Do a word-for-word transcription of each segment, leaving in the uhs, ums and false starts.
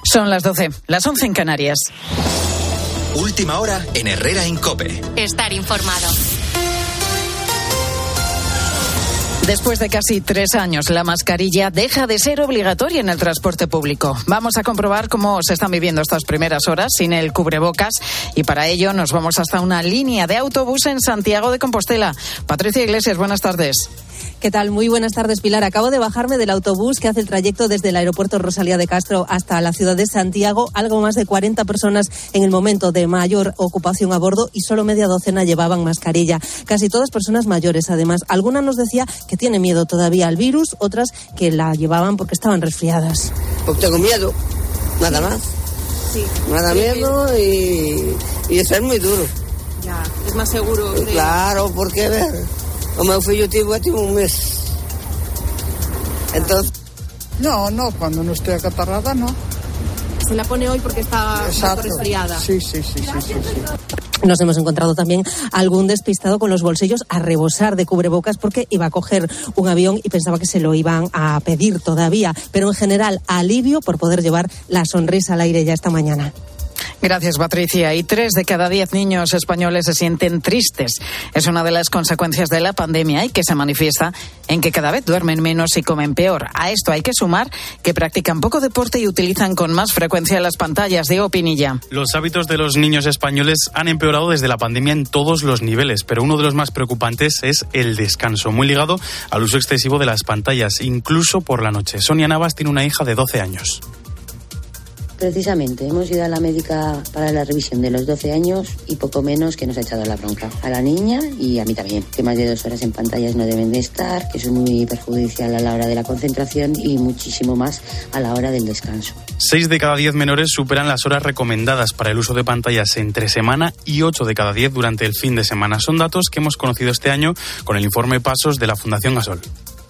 Son las doce, las once en Canarias. Última hora en Herrera en COPE. Estar informado. Después de casi tres años, la mascarilla deja de ser obligatoria en el transporte público. Vamos a comprobar cómo se están viviendo estas primeras horas sin el cubrebocas y para ello nos vamos hasta una línea de autobús en Santiago de Compostela. Patricia Iglesias, buenas tardes. ¿Qué tal? Muy buenas tardes, Pilar. Acabo de bajarme del autobús que hace el trayecto desde el aeropuerto Rosalía de Castro hasta la ciudad de Santiago. Algo más de cuarenta personas en el momento de mayor ocupación a bordo y solo media docena llevaban mascarilla. Casi todas personas mayores, además. Alguna nos decía que tiene miedo todavía al virus, otras que la llevaban porque estaban resfriadas. Pues tengo miedo, nada más. Sí. Nada sí, miedo y, y de ser muy duro. Ya, es más seguro. De... Claro, porque ver... Como fui yo, tuve un mes. Entonces... No, no, cuando no estoy acatarrada, no. Se la pone hoy porque está resfriada. Sí, sí, sí, sí, sí, sí. Nos hemos encontrado también algún despistado con los bolsillos a rebosar de cubrebocas porque iba a coger un avión y pensaba que se lo iban a pedir todavía. Pero en general, alivio por poder llevar la sonrisa al aire ya esta mañana. Gracias, Patricia. Y tres de cada diez niños españoles se sienten tristes. Es una de las consecuencias de la pandemia y que se manifiesta en que cada vez duermen menos y comen peor. A esto hay que sumar que practican poco deporte y utilizan con más frecuencia las pantallas. Diego Pinilla. Los hábitos de los niños españoles han empeorado desde la pandemia en todos los niveles, pero uno de los más preocupantes es el descanso, muy ligado al uso excesivo de las pantallas, incluso por la noche. Sonia Navas tiene una hija de doce años. Precisamente, hemos ido a la médica para la revisión de los doce años y poco menos que nos ha echado la bronca. A la niña y a mí también, que más de dos horas en pantallas no deben de estar, que eso es muy perjudicial a la hora de la concentración y muchísimo más a la hora del descanso. Seis de cada diez menores superan las horas recomendadas para el uso de pantallas entre semana y ocho de cada diez durante el fin de semana. Son datos que hemos conocido este año con el informe Pasos de la Fundación Gasol.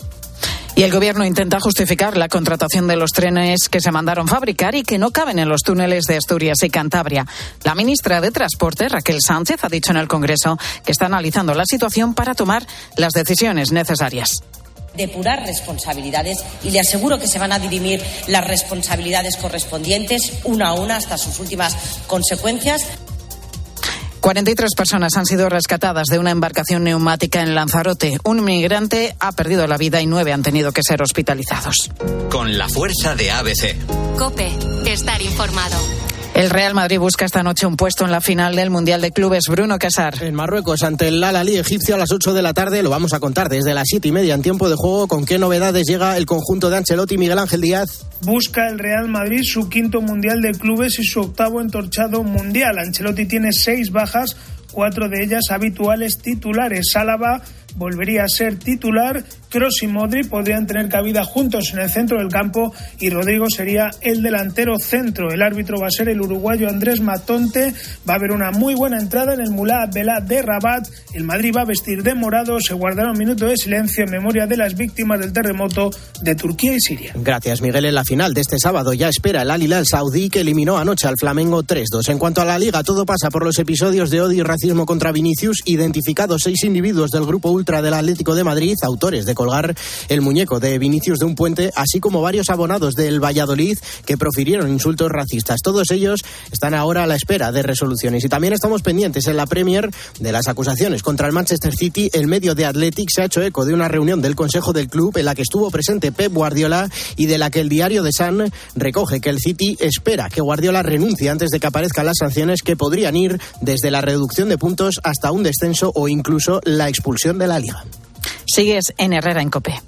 Y el Gobierno intenta justificar la contratación de los trenes que se mandaron fabricar y que no caben en los túneles de Asturias y Cantabria. La ministra de Transporte, Raquel Sánchez, ha dicho en el Congreso que está analizando la situación para tomar las decisiones necesarias. Depurar responsabilidades y le aseguro que se van a dirimir las responsabilidades correspondientes una a una hasta sus últimas consecuencias. cuarenta y tres personas han sido rescatadas de una embarcación neumática en Lanzarote. Un migrante ha perdido la vida y nueve han tenido que ser hospitalizados. Con la fuerza de A B C. COPE, estar informado. El Real Madrid busca esta noche un puesto en la final del Mundial de Clubes. Bruno Casar. En Marruecos, ante el Al-Ahly egipcio a las ocho de la tarde, lo vamos a contar desde las siete y media en tiempo de juego. ¿Con qué novedades llega el conjunto de Ancelotti? Miguel Ángel Díaz. Busca el Real Madrid su quinto Mundial de Clubes y su octavo entorchado mundial. Ancelotti tiene seis bajas, cuatro de ellas habituales titulares. Álava volvería a ser titular, Kroos y Modric podrían tener cabida juntos en el centro del campo y Rodrigo sería el delantero centro. El árbitro va a ser el uruguayo Andrés Matonte. Va a haber una muy buena entrada en el Mullah Abdellah de Rabat. El Madrid va a vestir de morado. Se guardará un minuto de silencio en memoria de las víctimas del terremoto de Turquía y Siria. Gracias, Miguel. En la final de este sábado ya espera el Al Hilal saudí, que eliminó anoche al Flamengo tres dos. En cuanto a la Liga, todo pasa por los episodios de odio y racismo contra Vinicius. Identificados seis individuos del grupo ultra del Atlético de Madrid, autores de colgar el muñeco de Vinicius de un puente, así como varios abonados del Valladolid que profirieron insultos racistas. Todos ellos están ahora a la espera de resoluciones. Y también estamos pendientes en la Premier de las acusaciones contra el Manchester City. El medio de Athletic se ha hecho eco de una reunión del Consejo del club en la que estuvo presente Pep Guardiola y de la que el diario The Sun recoge que el City espera que Guardiola renuncie antes de que aparezcan las sanciones, que podrían ir desde la reducción de puntos hasta un descenso o incluso la expulsión de la Liga. Sigues en Herrera en COPE.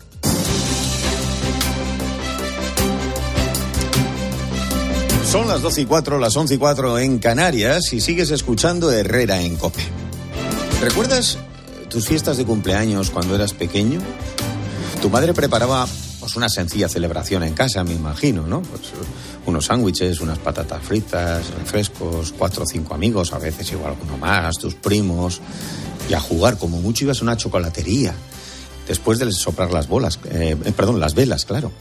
Son las doce y cuatro, las once y cuatro en Canarias y sigues escuchando Herrera en COPE. ¿Recuerdas tus fiestas de cumpleaños cuando eras pequeño? Tu madre preparaba pues una sencilla celebración en casa, me imagino, ¿no? Pues unos sándwiches, unas patatas fritas, refrescos, cuatro o cinco amigos, a veces igual alguno más, tus primos, y a jugar, como mucho ibas a una chocolatería, después de soplar las bolas, eh, perdón, las velas, claro.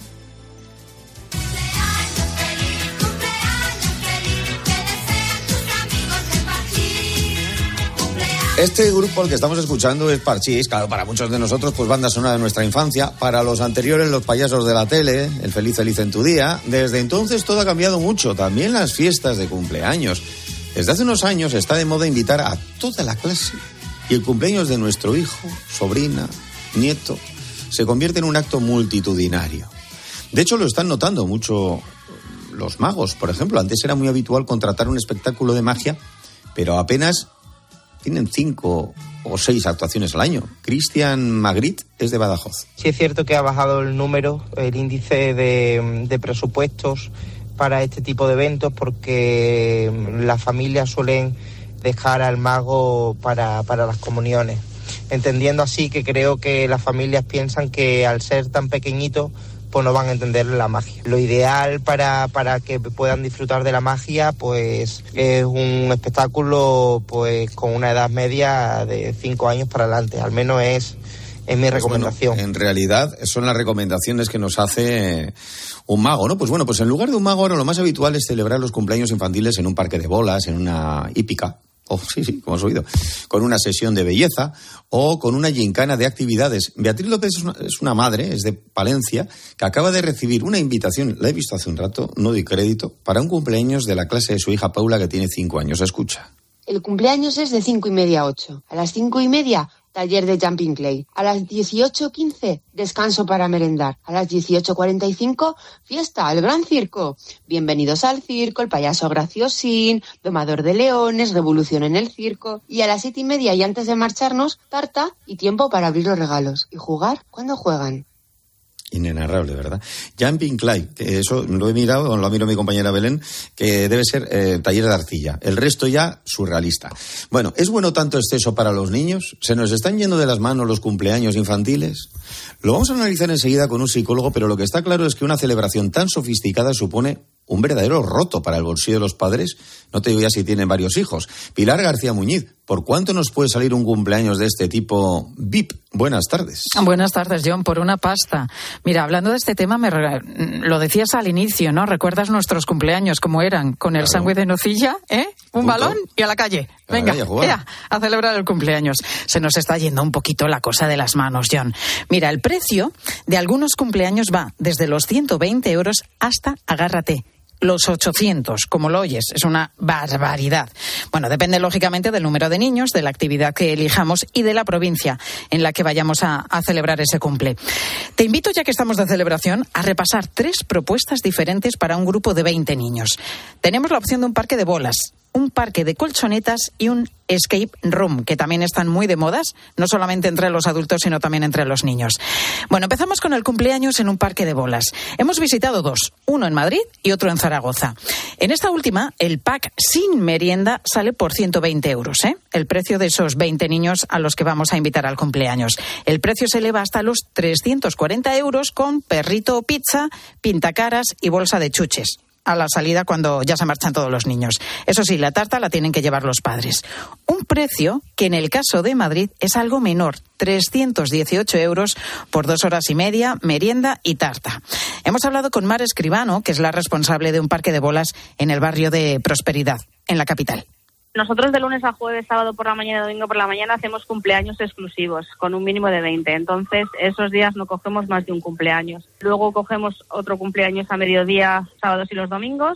Este grupo al que estamos escuchando es Parchís, claro, para muchos de nosotros, pues banda sonora de nuestra infancia. Para los anteriores, los payasos de la tele, el Feliz Feliz en tu día. Desde entonces todo ha cambiado mucho, también las fiestas de cumpleaños. Desde hace unos años está de moda invitar a toda la clase y el cumpleaños de nuestro hijo, sobrina, nieto, se convierte en un acto multitudinario. De hecho, lo están notando mucho los magos, por ejemplo. Antes era muy habitual contratar un espectáculo de magia, pero apenas tienen cinco o seis actuaciones al año. Cristian Magritte es de Badajoz. Sí es cierto que ha bajado el número, el índice de, de presupuestos para este tipo de eventos, porque las familias suelen dejar al mago para, para las comuniones, entendiendo así que creo que las familias piensan que al ser tan pequeñitos pues no van a entender la magia. Lo ideal para, para que puedan disfrutar de la magia pues es un espectáculo pues con una edad media de cinco años para adelante, al menos es, es mi recomendación. Pues bueno, en realidad son las recomendaciones que nos hace un mago, ¿no? Pues bueno, pues en lugar de un mago ahora lo más habitual es celebrar los cumpleaños infantiles en un parque de bolas, en una hípica. Oh, sí, sí, como has oído, con una sesión de belleza o con una gincana de actividades. Beatriz López es una, es una madre, es de Palencia, que acaba de recibir una invitación, la he visto hace un rato, no doy crédito, para un cumpleaños de la clase de su hija Paula, que tiene cinco años. Escucha. El cumpleaños es de cinco y media a ocho. A las cinco y media, taller de jumping clay. A las dieciocho quince, descanso para merendar. A las dieciocho cuarenta y cinco, fiesta al gran circo. Bienvenidos al circo, el payaso graciosín, domador de leones, revolución en el circo. Y a las siete y media y antes de marcharnos, tarta y tiempo para abrir los regalos. Y jugar cuando juegan. Inenarrable, ¿verdad? Jumping Clay, que eso lo he mirado, lo ha mirado mi compañera Belén, que debe ser eh, taller de arcilla. El resto ya surrealista. Bueno, ¿es bueno tanto exceso para los niños? ¿Se nos están yendo de las manos los cumpleaños infantiles? Lo vamos a analizar enseguida con un psicólogo, pero lo que está claro es que una celebración tan sofisticada supone un verdadero roto para el bolsillo de los padres. No te digo ya si tienen varios hijos. Pilar García Muñiz, ¿por cuánto nos puede salir un cumpleaños de este tipo V I P? Buenas tardes. Buenas tardes, John, por una pasta. Mira, hablando de este tema, me re... lo decías al inicio, ¿no? ¿Recuerdas nuestros cumpleaños cómo eran? Con el claro. sándwich de nocilla, ¿eh? Un Punto. balón y a la calle. A Venga, la calle a, a celebrar el cumpleaños. Se nos está yendo un poquito la cosa de las manos, John. Mira, el precio de algunos cumpleaños va desde los ciento veinte euros hasta, agárrate, los ochocientos, como lo oyes, es una barbaridad. Bueno, depende lógicamente del número de niños, de la actividad que elijamos y de la provincia en la que vayamos a, a celebrar ese cumple. Te invito, ya que estamos de celebración, a repasar tres propuestas diferentes para un grupo de veinte niños. Tenemos la opción de un parque de bolas, un parque de colchonetas y un escape room, que también están muy de modas, no solamente entre los adultos, sino también entre los niños. Bueno, empezamos con el cumpleaños en un parque de bolas. Hemos visitado dos, uno en Madrid y otro en Zaragoza. En esta última, el pack sin merienda sale por ciento veinte euros, ¿eh? El precio de esos veinte niños a los que vamos a invitar al cumpleaños. El precio se eleva hasta los trescientos cuarenta euros con perrito o pizza, pintacaras y bolsa de chuches a la salida cuando ya se marchan todos los niños. Eso sí, la tarta la tienen que llevar los padres. Un precio que en el caso de Madrid es algo menor, trescientos dieciocho euros por dos horas y media, merienda y tarta. Hemos hablado con Mar Escribano, que es la responsable de un parque de bolas en el barrio de Prosperidad, en la capital. Nosotros de lunes a jueves, sábado por la mañana y domingo por la mañana hacemos cumpleaños exclusivos con un mínimo de veinte. Entonces, esos días no cogemos más de un cumpleaños. Luego cogemos otro cumpleaños a mediodía, sábados y los domingos.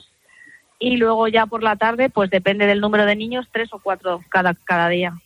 Y luego ya por la tarde, pues depende del número de niños, tres o cuatro cada, cada día.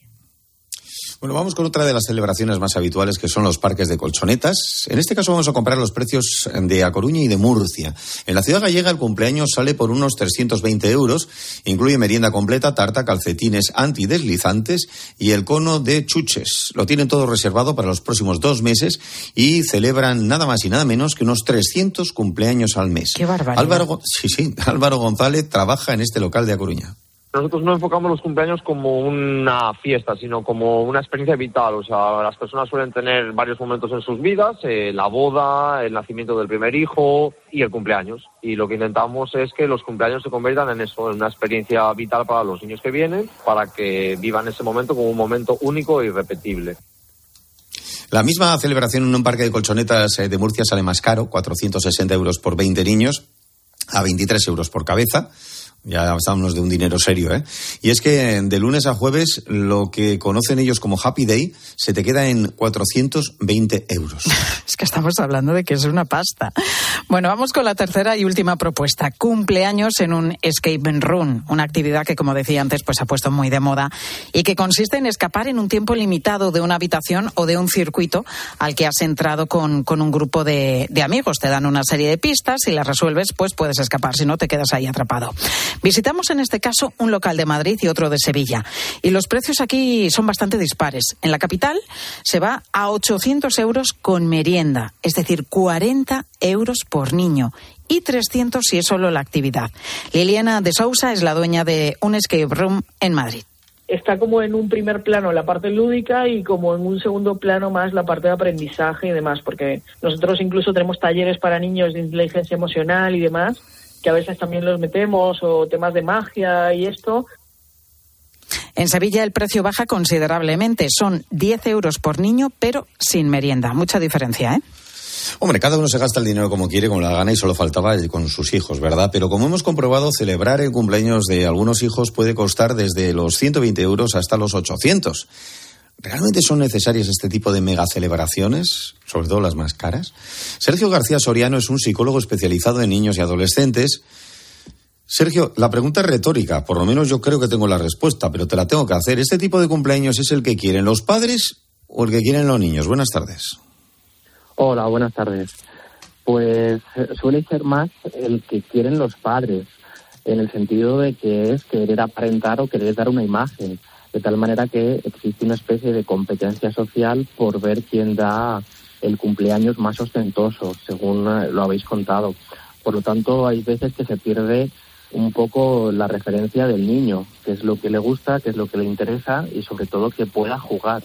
Bueno, vamos con otra de las celebraciones más habituales, que son los parques de colchonetas. En este caso vamos a comparar los precios de A Coruña y de Murcia. En la ciudad gallega el cumpleaños sale por unos trescientos veinte euros. Incluye merienda completa, tarta, calcetines antideslizantes y el cono de chuches. Lo tienen todo reservado para los próximos dos meses y celebran nada más y nada menos que unos trescientos cumpleaños al mes. ¡Qué barbaridad! Álvaro, sí, sí, Álvaro González trabaja en este local de A Coruña. Nosotros no enfocamos los cumpleaños como una fiesta, sino como una experiencia vital. O sea, las personas suelen tener varios momentos en sus vidas, eh, la boda, el nacimiento del primer hijo y el cumpleaños. Y lo que intentamos es que los cumpleaños se conviertan en eso, en una experiencia vital para los niños que vienen, para que vivan ese momento como un momento único e irrepetible. La misma celebración en un parque de colchonetas de Murcia sale más caro, cuatrocientos sesenta euros por veinte niños, a veintitrés euros por cabeza. Ya estamos de un dinero serio, ¿eh? Y es que de lunes a jueves lo que conocen ellos como Happy Day se te queda en cuatrocientos veinte euros. Es que estamos hablando de que es una pasta. Bueno, vamos con la tercera y última propuesta. Cumpleaños en un escape room, una actividad que, como decía antes, pues ha puesto muy de moda y que consiste en escapar en un tiempo limitado de una habitación o de un circuito al que has entrado con, con un grupo de, de amigos. Te dan una serie de pistas, si las resuelves, pues puedes escapar, si no te quedas ahí atrapado. Visitamos en este caso un local de Madrid y otro de Sevilla. Y los precios aquí son bastante dispares. En la capital se va a ochocientos euros con merienda, es decir, cuarenta euros por niño. Y trescientos si es solo la actividad. Liliana de Sousa es la dueña de un escape room en Madrid. Está como en un primer plano la parte lúdica y como en un segundo plano más la parte de aprendizaje y demás, porque nosotros incluso tenemos talleres para niños de inteligencia emocional y demás, que a veces también los metemos, o temas de magia y esto. En Sevilla el precio baja considerablemente, son diez euros por niño, pero sin merienda. Mucha diferencia, ¿eh? Hombre, cada uno se gasta el dinero como quiere, como la gana, y solo faltaba con sus hijos, ¿verdad? Pero como hemos comprobado, celebrar el cumpleaños de algunos hijos puede costar desde los ciento veinte euros hasta los ochocientos. ¿Realmente son necesarias este tipo de mega celebraciones, sobre todo las más caras? Sergio García Soriano es un psicólogo especializado en niños y adolescentes. Sergio, la pregunta es retórica, por lo menos yo creo que tengo la respuesta, pero te la tengo que hacer. ¿Este tipo de cumpleaños es el que quieren los padres o el que quieren los niños? Buenas tardes. Hola, buenas tardes. Pues suele ser más el que quieren los padres, en el sentido de que es querer aparentar o querer dar una imagen, de tal manera que existe una especie de competencia social por ver quién da el cumpleaños más ostentoso, según lo habéis contado. Por lo tanto, hay veces que se pierde un poco la referencia del niño, qué es lo que le gusta, qué es lo que le interesa y sobre todo que pueda jugar.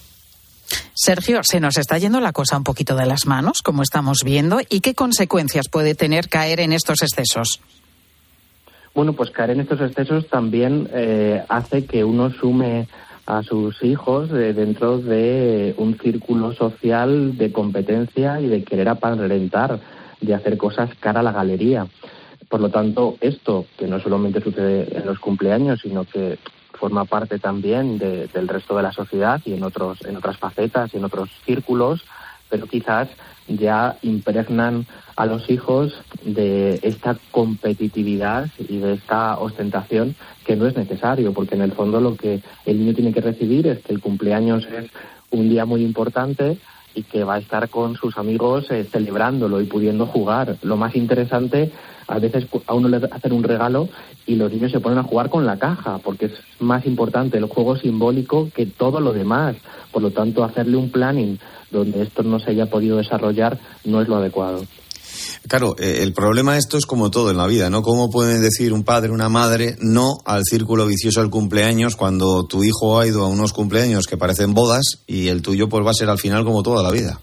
Sergio, se nos está yendo la cosa un poquito de las manos, como estamos viendo, ¿y qué consecuencias puede tener caer en estos excesos? Bueno, pues caer en estos excesos también eh, hace que uno sume a sus hijos eh, dentro de un círculo social de competencia y de querer aparentar, de hacer cosas cara a la galería. Por lo tanto, esto, que no solamente sucede en los cumpleaños, sino que forma parte también de, del resto de la sociedad y en otros en otras facetas y en otros círculos, pero quizás ya impregnan a los hijos de esta competitividad y de esta ostentación que no es necesario, porque en el fondo lo que el niño tiene que recibir es que el cumpleaños es un día muy importante y que va a estar con sus amigos eh, celebrándolo y pudiendo jugar. Lo más interesante, a veces a uno le hacen un regalo y los niños se ponen a jugar con la caja, porque es más importante el juego simbólico que todo lo demás. Por lo tanto, hacerle un planning donde esto no se haya podido desarrollar no es lo adecuado. Claro, eh, el problema esto es como todo en la vida, ¿no? ¿Cómo pueden decir un padre, una madre, no al círculo vicioso del cumpleaños cuando tu hijo ha ido a unos cumpleaños que parecen bodas y el tuyo pues va a ser al final como toda la vida?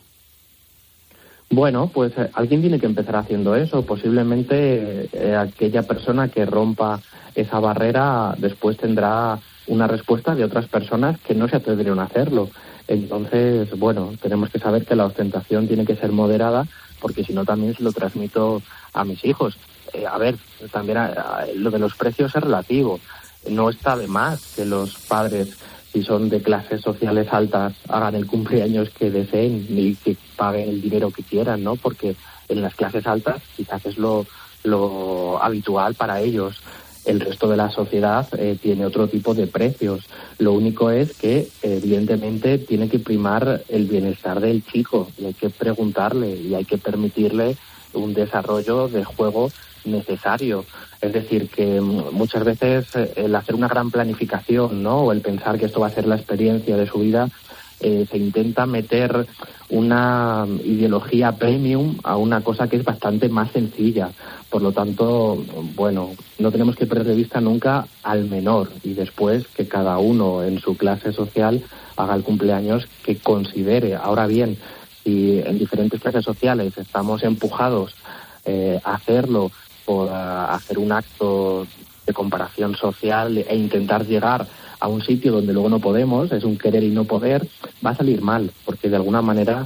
Bueno, pues eh, alguien tiene que empezar haciendo eso. Posiblemente eh, aquella persona que rompa esa barrera después tendrá una respuesta de otras personas que no se atreverían a hacerlo. Entonces, bueno, tenemos que saber que la ostentación tiene que ser moderada, porque si no también se lo transmito a mis hijos. Eh, a ver, también a, a, lo de los precios es relativo. No está de más que los padres, si son de clases sociales altas, hagan el cumpleaños que deseen y que paguen el dinero que quieran, ¿no? Porque en las clases altas quizás es lo, lo habitual para ellos. El resto de la sociedad eh, tiene otro tipo de precios. Lo único es que, evidentemente, tiene que primar el bienestar del chico y hay que preguntarle y hay que permitirle un desarrollo de juego necesario. Es decir, que muchas veces el hacer una gran planificación, ¿no?, o el pensar que esto va a ser la experiencia de su vida, eh, se intenta meter una ideología premium a una cosa que es bastante más sencilla. Por lo tanto, bueno, no tenemos que perder de vista nunca al menor y después que cada uno en su clase social haga el cumpleaños que considere. Ahora bien, si en diferentes clases sociales estamos empujados eh, a hacerlo por a hacer un acto de comparación social e intentar llegar a un sitio donde luego no podemos, es un querer y no poder, va a salir mal, porque de alguna manera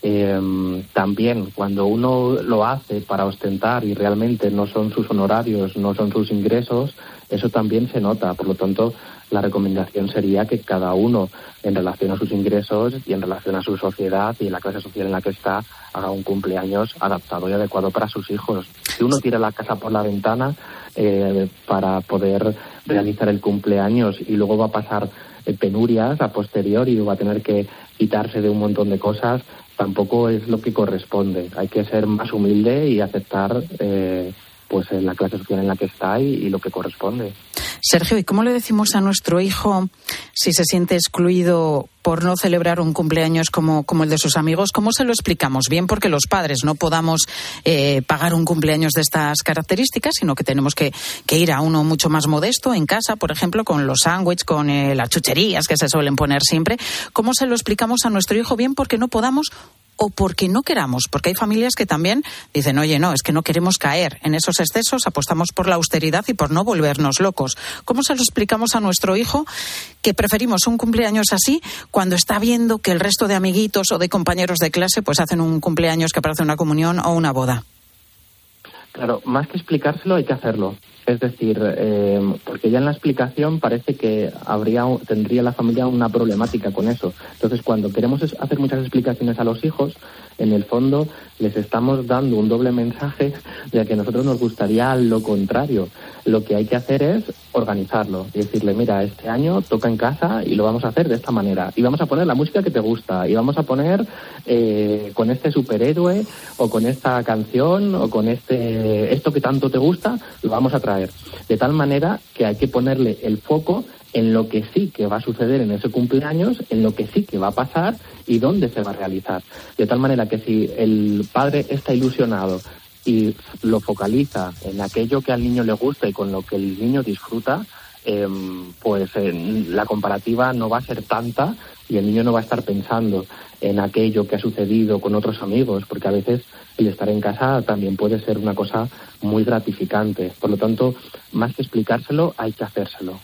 Eh, también cuando uno lo hace para ostentar y realmente no son sus honorarios, no son sus ingresos, eso también se nota. Por lo tanto, la recomendación sería que cada uno, en relación a sus ingresos y en relación a su sociedad y en la clase social en la que está, haga un cumpleaños adaptado y adecuado para sus hijos. Si uno tira la casa por la ventana eh, para poder realizar el cumpleaños y luego va a pasar eh, penurias a posteriori y va a tener que quitarse de un montón de cosas, tampoco es lo que corresponde. Hay que ser más humilde y aceptar eh, pues en la clase social en la que está y, y lo que corresponde. Sergio, ¿y cómo le decimos a nuestro hijo si se siente excluido por no celebrar un cumpleaños como, como el de sus amigos? ¿Cómo se lo explicamos? Bien porque los padres no podamos eh, pagar un cumpleaños de estas características, sino que tenemos que, que ir a uno mucho más modesto en casa, por ejemplo, con los sándwiches, con eh, las chucherías que se suelen poner siempre. ¿Cómo se lo explicamos a nuestro hijo? Bien porque no podamos o porque no queramos, porque hay familias que también dicen, oye, no, es que no queremos caer en esos excesos, apostamos por la austeridad y por no volvernos locos. ¿Cómo se lo explicamos a nuestro hijo que preferimos un cumpleaños así cuando está viendo que el resto de amiguitos o de compañeros de clase pues hacen un cumpleaños que parece una comunión o una boda? Claro, más que explicárselo hay que hacerlo. Es decir, eh, porque ya en la explicación parece que habría tendría la familia una problemática con eso. Entonces, cuando queremos hacer muchas explicaciones a los hijos, en el fondo les estamos dando un doble mensaje de que a nosotros nos gustaría lo contrario. Lo que hay que hacer es organizarlo y decirle, mira, este año toca en casa y lo vamos a hacer de esta manera. Y vamos a poner la música que te gusta y vamos a poner eh, con este superhéroe o con esta canción o con este esto que tanto te gusta, lo vamos a traer. De tal manera que hay que ponerle el foco en lo que sí que va a suceder en ese cumpleaños, en lo que sí que va a pasar y dónde se va a realizar. De tal manera que si el padre está ilusionado y lo focaliza en aquello que al niño le gusta y con lo que el niño disfruta, eh, pues eh, la comparativa no va a ser tanta y el niño no va a estar pensando en aquello que ha sucedido con otros amigos, porque a veces el estar en casa también puede ser una cosa muy gratificante. Por lo tanto, más que explicárselo, hay que hacérselo.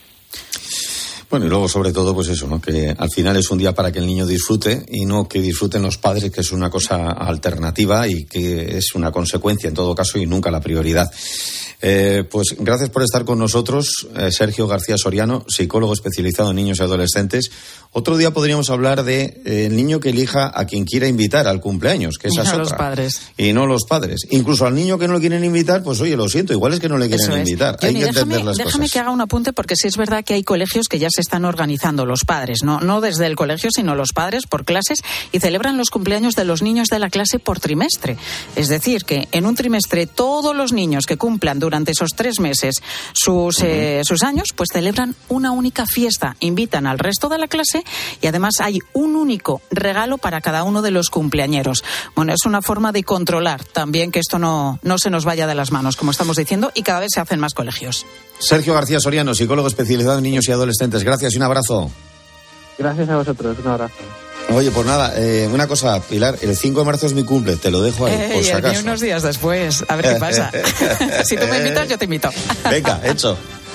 Bueno, y luego sobre todo pues eso, ¿no? Que al final es un día para que el niño disfrute y no que disfruten los padres, que es una cosa alternativa y que es una consecuencia en todo caso y nunca la prioridad. Eh, pues gracias por estar con nosotros, eh, Sergio García Soriano, psicólogo especializado en niños y adolescentes. Otro día podríamos hablar de eh, el niño que elija a quien quiera invitar al cumpleaños, que esa es otra. Los padres. Y no los padres. Incluso al niño que no le quieren invitar, pues oye, lo siento, igual es que no le quieren Eso es. invitar. Johnny, hay que déjame, entender las déjame cosas. que haga un apunte, porque sí es verdad que hay colegios que ya se están organizando los padres, no, no desde el colegio, sino los padres por clases, y celebran los cumpleaños de los niños de la clase por trimestre. Es decir, que en un trimestre todos los niños que cumplan durante esos tres meses sus, eh, sus años, pues celebran una única fiesta, invitan al resto de la clase y además hay un único regalo para cada uno de los cumpleañeros. Bueno, es una forma de controlar también que esto no, no se nos vaya de las manos, como estamos diciendo, y cada vez se hacen más colegios. Sergio García Soriano, psicólogo especializado en niños y adolescentes. Gracias y un abrazo. Gracias a vosotros, un abrazo. Oye, pues nada, eh, una cosa, Pilar, el cinco de marzo es mi cumple, te lo dejo ahí, Eh, por si y el mío acaso. unos días después, a ver qué pasa. Si tú me invitas, yo te invito. Venga, hecho.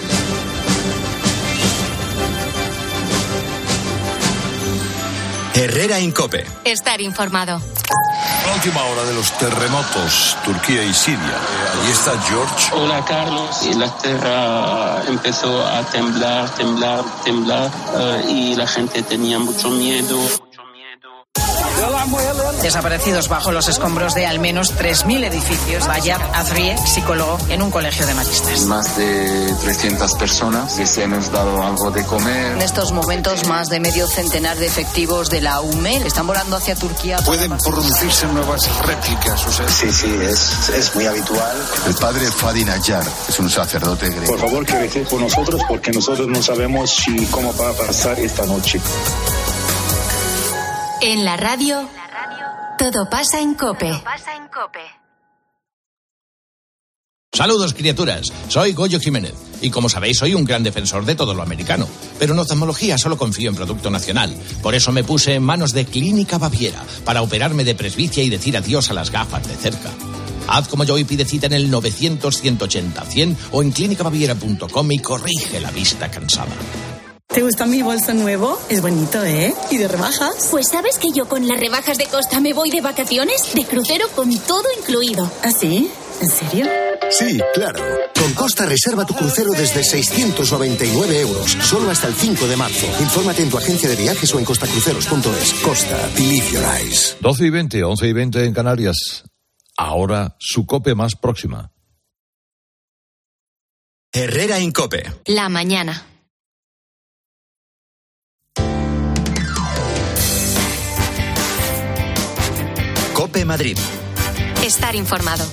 Herrera Incope. Estar informado. La última hora de los terremotos, Turquía y Siria. Eh, allí está George. Hola Carlos, y la tierra empezó a temblar, temblar, temblar uh, y la gente tenía mucho miedo. Desaparecidos bajo los escombros de al menos tres mil edificios. Bayat Azrie, psicólogo en un colegio de maristas. Más de trescientas personas que se han dado algo de comer. En estos momentos, más de medio centenar de efectivos de la U M E están volando hacia Turquía. Pueden producirse nuevas réplicas. O sea... Sí, sí, es, es muy habitual. El padre Fadi Nayar es un sacerdote griego. Por favor, que recen por nosotros, porque nosotros no sabemos si cómo va a pasar esta noche. En la radio, todo pasa en COPE. Saludos, criaturas. Soy Goyo Jiménez. Y como sabéis, soy un gran defensor de todo lo americano. Pero en oftalmología solo confío en producto nacional. Por eso me puse en manos de Clínica Baviera para operarme de presbicia y decir adiós a las gafas de cerca. Haz como yo y pide cita en el novecientos, ciento ochenta, cien o en clínica baviera punto com y corrige la vista cansada. ¿Te gusta mi bolso nuevo? Es bonito, ¿eh? ¿Y de rebajas? Pues ¿sabes que yo con las rebajas de Costa me voy de vacaciones? De crucero con todo incluido. ¿Ah, sí? ¿En serio? Sí, claro. Con Costa reserva tu crucero desde seiscientos noventa y nueve euros, solo hasta el cinco de marzo. Infórmate en tu agencia de viajes o en costacruceros punto es. Costa, live your eyes. doce y veinte, once y veinte en Canarias. Ahora su COPE más próxima. Herrera en COPE. La mañana. COPE Madrid. Estar informado.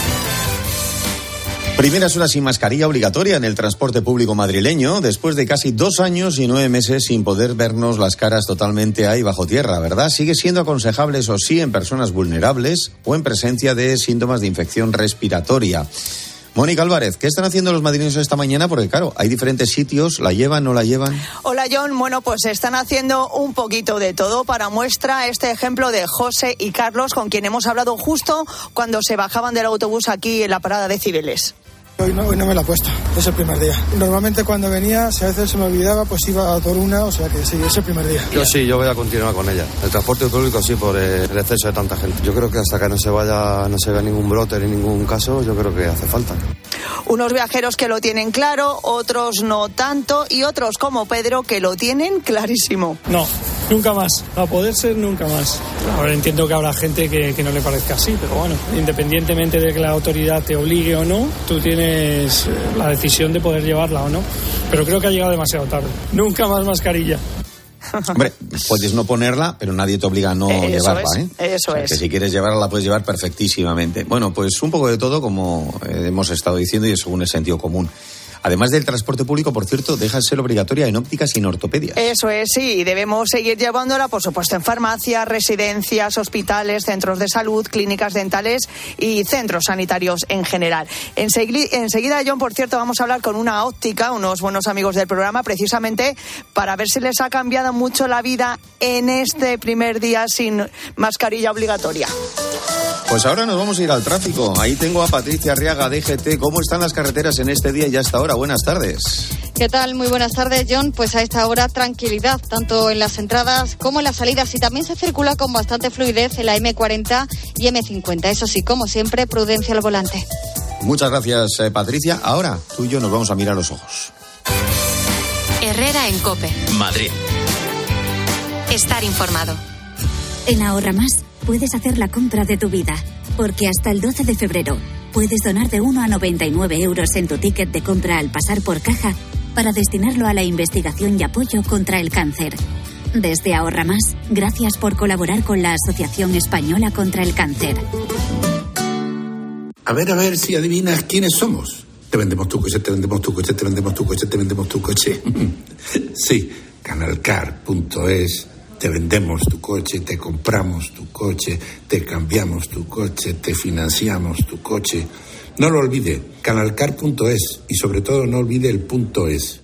Primeras horas sin mascarilla obligatoria en el transporte público madrileño, después de casi dos años y nueve meses sin poder vernos las caras totalmente ahí bajo tierra, ¿verdad? Sigue siendo aconsejable, eso sí, en personas vulnerables o en presencia de síntomas de infección respiratoria. Mónica Álvarez, ¿qué están haciendo los madrileños esta mañana? Porque claro, hay diferentes sitios, ¿la llevan, no la llevan? Hola John, bueno pues están haciendo un poquito de todo. Para muestra este ejemplo de José y Carlos, con quien hemos hablado justo cuando se bajaban del autobús aquí en la parada de Cibeles. Hoy no, hoy no me la he puesto, es el primer día. Normalmente cuando venía, si a veces se me olvidaba, pues iba por una, o sea que sí, es el primer día. Yo sí, yo voy a continuar con ella. El transporte público sí, por el exceso de tanta gente. Yo creo que hasta que no se vaya, no se vea ningún brote ni ningún caso, yo creo que hace falta. Unos viajeros que lo tienen claro, otros no tanto, y otros como Pedro que lo tienen clarísimo. No, nunca más. A poder ser, nunca más. Ahora entiendo que habrá gente que, que no le parezca así, pero bueno, independientemente de que la autoridad te obligue o no, tú tienes la decisión de poder llevarla o no. Pero creo que ha llegado demasiado tarde. Nunca más mascarilla. Hombre, puedes no ponerla, pero nadie te obliga a no eso llevarla, es, ¿eh? Eso o sea, es. Que si quieres llevarla, la puedes llevar perfectísimamente. Bueno, pues un poco de todo, como hemos estado diciendo, y según el sentido común. Además del transporte público, por cierto, deja de ser obligatoria en ópticas y en ortopedias. Eso es, sí, debemos seguir llevándola, por supuesto, en farmacias, residencias, hospitales, centros de salud, clínicas dentales y centros sanitarios en general. Ensegui- enseguida, John, por cierto, vamos a hablar con una óptica, unos buenos amigos del programa, precisamente para ver si les ha cambiado mucho la vida en este primer día sin mascarilla obligatoria. Pues ahora nos vamos a ir al tráfico. Ahí tengo a Patricia Arriaga, D G T. ¿Cómo están las carreteras en este día y hasta ahora? Buenas tardes. ¿Qué tal? Muy buenas tardes, John. Pues a esta hora tranquilidad, tanto en las entradas como en las salidas. Y también se circula con bastante fluidez en la eme cuarenta y eme cincuenta. Eso sí, como siempre, prudencia al volante. Muchas gracias, eh, Patricia. Ahora tú y yo nos vamos a mirar los ojos. Herrera en COPE. Madrid. Estar informado. En Ahorra Más puedes hacer la compra de tu vida, porque hasta el doce de febrero puedes donar de uno a noventa y nueve euros en tu ticket de compra al pasar por caja para destinarlo a la investigación y apoyo contra el cáncer. Desde Ahorra Más, gracias por colaborar con la Asociación Española contra el Cáncer. A ver, a ver si adivinas quiénes somos. Te vendemos tu coche, te vendemos tu coche, te vendemos tu coche, te vendemos tu coche. Sí, canalcar punto es. Te vendemos tu coche, te compramos tu coche, te cambiamos tu coche, te financiamos tu coche. No lo olvide, canalcar punto es y sobre todo no olvide el punto es.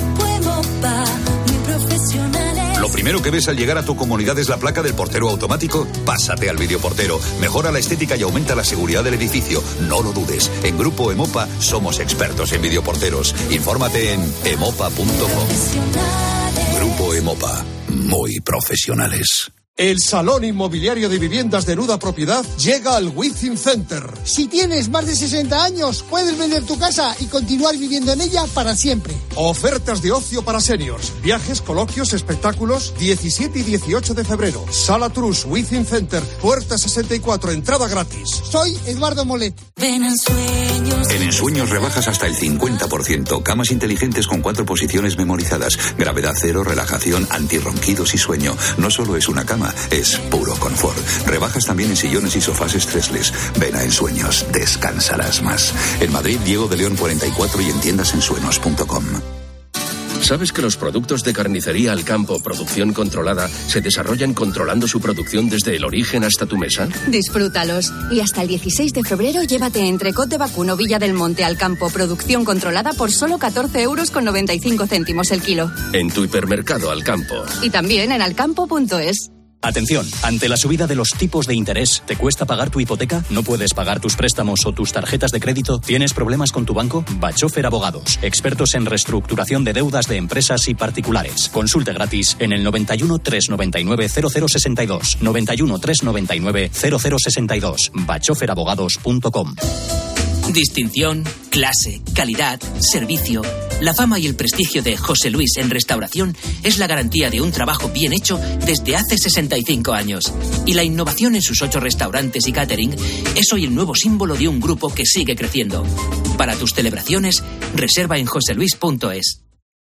Lo primero que ves al llegar a tu comunidad es la placa del portero automático. Pásate al videoportero. Mejora la estética y aumenta la seguridad del edificio. No lo dudes. En Grupo Emopa somos expertos en videoporteros. Infórmate en emopa punto com. Grupo Emopa. Muy profesionales. El Salón Inmobiliario de Viviendas de Nuda Propiedad llega al Within Center. Si tienes más de sesenta años, puedes vender tu casa y continuar viviendo en ella para siempre. Ofertas de ocio para seniors, viajes, coloquios, espectáculos, diecisiete y dieciocho de febrero. Sala Trus, Within Center, puerta sesenta y cuatro, entrada gratis. Soy Eduardo Molet. Ven en Sueños. En Ensueños rebajas hasta el cincuenta por ciento. Camas inteligentes con cuatro posiciones memorizadas. Gravedad cero, relajación, antirronquidos y sueño. No solo es una cama, es puro confort. Rebajas también en sillones y sofás estresles. Ven a Ensueños, descansarás más. En Madrid, Diego de León cuarenta y cuatro y en tiendas ensueños punto com. ¿Sabes que los productos de carnicería al campo, producción controlada, se desarrollan controlando su producción desde el origen hasta tu mesa? Disfrútalos. Y hasta el dieciséis de febrero llévate entrecot de vacuno Villa del Monte al campo, producción controlada por solo catorce euros con noventa y cinco céntimos el kilo. En tu hipermercado al campo. Y también en alcampo punto es. Atención, ante la subida de los tipos de interés, ¿te cuesta pagar tu hipoteca? ¿No puedes pagar tus préstamos o tus tarjetas de crédito? ¿Tienes problemas con tu banco? Bachofer Abogados, expertos en reestructuración de deudas de empresas y particulares. Consulte gratis en el noventa y uno, trescientos noventa y nueve, cero cero sesenta y dos, noventa y uno, trescientos noventa y nueve, cero cero sesenta y dos, bachofer abogados punto com. Distinción, clase, calidad, servicio. La fama y el prestigio de José Luis en restauración es la garantía de un trabajo bien hecho desde hace sesenta y cinco años. Y la innovación en sus ocho restaurantes y catering es hoy el nuevo símbolo de un grupo que sigue creciendo. Para tus celebraciones, reserva en joseluis punto es.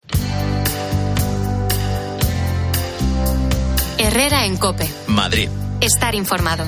Herrera en COPE. Madrid. Estar informado.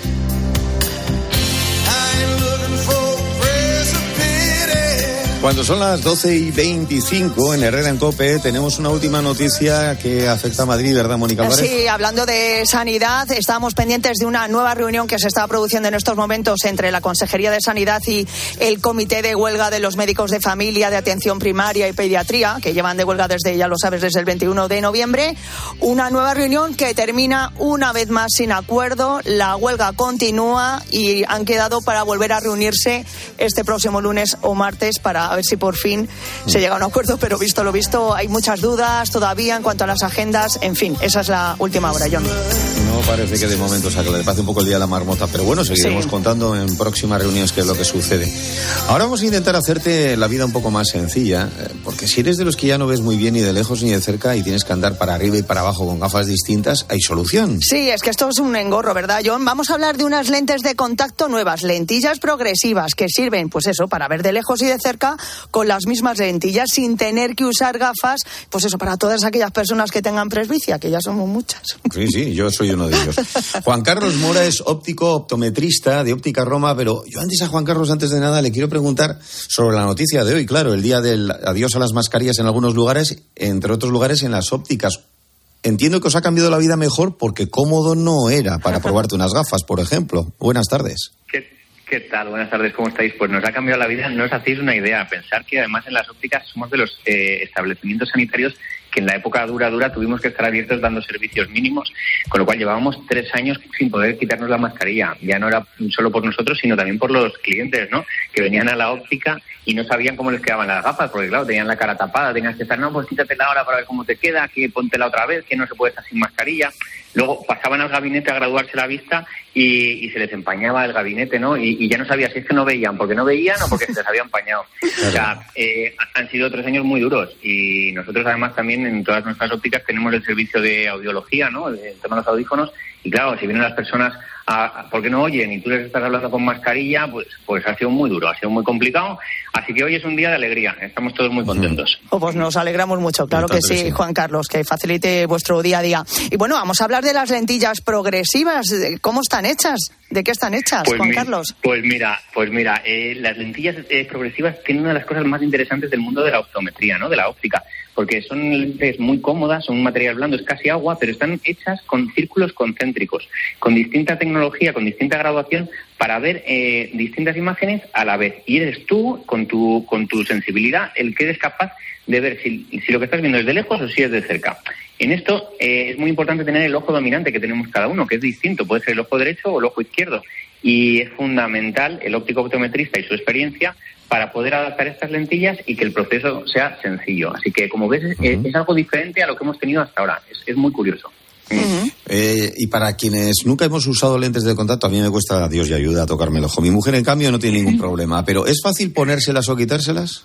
Cuando son las doce y veinticinco en Herrera en COPE, tenemos una última noticia que afecta a Madrid, ¿verdad, Mónica Álvarez? Sí, hablando de sanidad, estábamos pendientes de una nueva reunión que se está produciendo en estos momentos entre la Consejería de Sanidad y el Comité de Huelga de los Médicos de Familia, de Atención Primaria y Pediatría, que llevan de huelga desde, ya lo sabes, desde el veintiuno de noviembre. Una nueva reunión que termina una vez más sin acuerdo. La huelga continúa y han quedado para volver a reunirse este próximo lunes o martes para a ver si por fin se llega a un acuerdo, pero visto lo visto hay muchas dudas todavía en cuanto a las agendas. En fin, esa es la última hora, John. No parece que de momento, o sea, que le pase un poco el día a la marmota, pero bueno, seguiremos sí. contando en próximas reuniones qué es lo que sucede. Ahora vamos a intentar hacerte la vida un poco más sencilla, porque si eres de los que ya no ves muy bien ni de lejos ni de cerca y tienes que andar para arriba y para abajo con gafas distintas, hay solución. Sí, es que esto es un engorro, ¿verdad, John? Vamos a hablar de unas lentes de contacto nuevas, lentillas progresivas, que sirven, pues eso, para ver de lejos y de cerca con las mismas lentillas sin tener que usar gafas, pues eso, para todas aquellas personas que tengan presbicia, que ya somos muchas. Sí, sí, yo soy uno de ellos. Juan Carlos Mora es óptico optometrista de Óptica Roma, pero yo antes a Juan Carlos, antes de nada, le quiero preguntar sobre la noticia de hoy, claro, el día del adiós a las mascarillas en algunos lugares, entre otros lugares en las ópticas. Entiendo que os ha cambiado la vida mejor porque cómodo no era para probarte unas gafas, por ejemplo. Buenas tardes. ¿Qué, qué tal? Buenas tardes, ¿cómo estáis? Pues nos ha cambiado la vida, no os hacéis una idea. Pensar que además en las ópticas somos de los eh, establecimientos sanitarios que en la época dura, dura tuvimos que estar abiertos dando servicios mínimos, con lo cual llevábamos tres años sin poder quitarnos la mascarilla. Ya no era solo por nosotros, sino también por los clientes, ¿no? Que venían a la óptica y no sabían cómo les quedaban las gafas, porque claro, tenían la cara tapada, tenías que estar, no, pues quítatela ahora para ver cómo te queda, que póntela otra vez, que no se puede estar sin mascarilla. Luego pasaban al gabinete a graduarse la vista y, y se les empañaba el gabinete, ¿no? Y, y ya no sabía si es que no veían, porque no veían o porque se les había empañado. O sea, eh, han sido tres años muy duros y nosotros además también en todas nuestras ópticas tenemos el servicio de audiología, ¿no? El tema de los audífonos y claro, si vienen las personas a, a, porque no oyen y tú les estás hablando con mascarilla, pues pues ha sido muy duro, ha sido muy complicado. Así que hoy es un día de alegría, estamos todos muy contentos. Oh, pues nos alegramos mucho, claro que sí, Juan Carlos, que facilite vuestro día a día. Y bueno, vamos a hablar de las lentillas progresivas, ¿cómo están hechas? ¿De qué están hechas, pues Juan mi, Carlos? Pues mira, pues mira, eh, las lentillas eh, progresivas tienen una de las cosas más interesantes del mundo de la optometría, ¿no? De la óptica, porque son lentes muy cómodas, son un material blando, es casi agua, pero están hechas con círculos concéntricos, con distinta tecnología, con distinta graduación, para ver eh, distintas imágenes a la vez. Y eres tú, con tu con tu sensibilidad, el que eres capaz de ver si, si lo que estás viendo es de lejos o si es de cerca. En esto eh, es muy importante tener el ojo dominante que tenemos cada uno, que es distinto, puede ser el ojo derecho o el ojo izquierdo. Y es fundamental el óptico optometrista y su experiencia para poder adaptar estas lentillas y que el proceso sea sencillo. Así que, como ves, es, uh-huh. es algo diferente a lo que hemos tenido hasta ahora. Es, es muy curioso. Uh-huh. Eh, y para quienes nunca hemos usado lentes de contacto, a mí me cuesta, Dios y ayuda, a tocarme el ojo. Mi mujer, en cambio, no tiene ningún problema. Pero ¿es fácil ponérselas o quitárselas?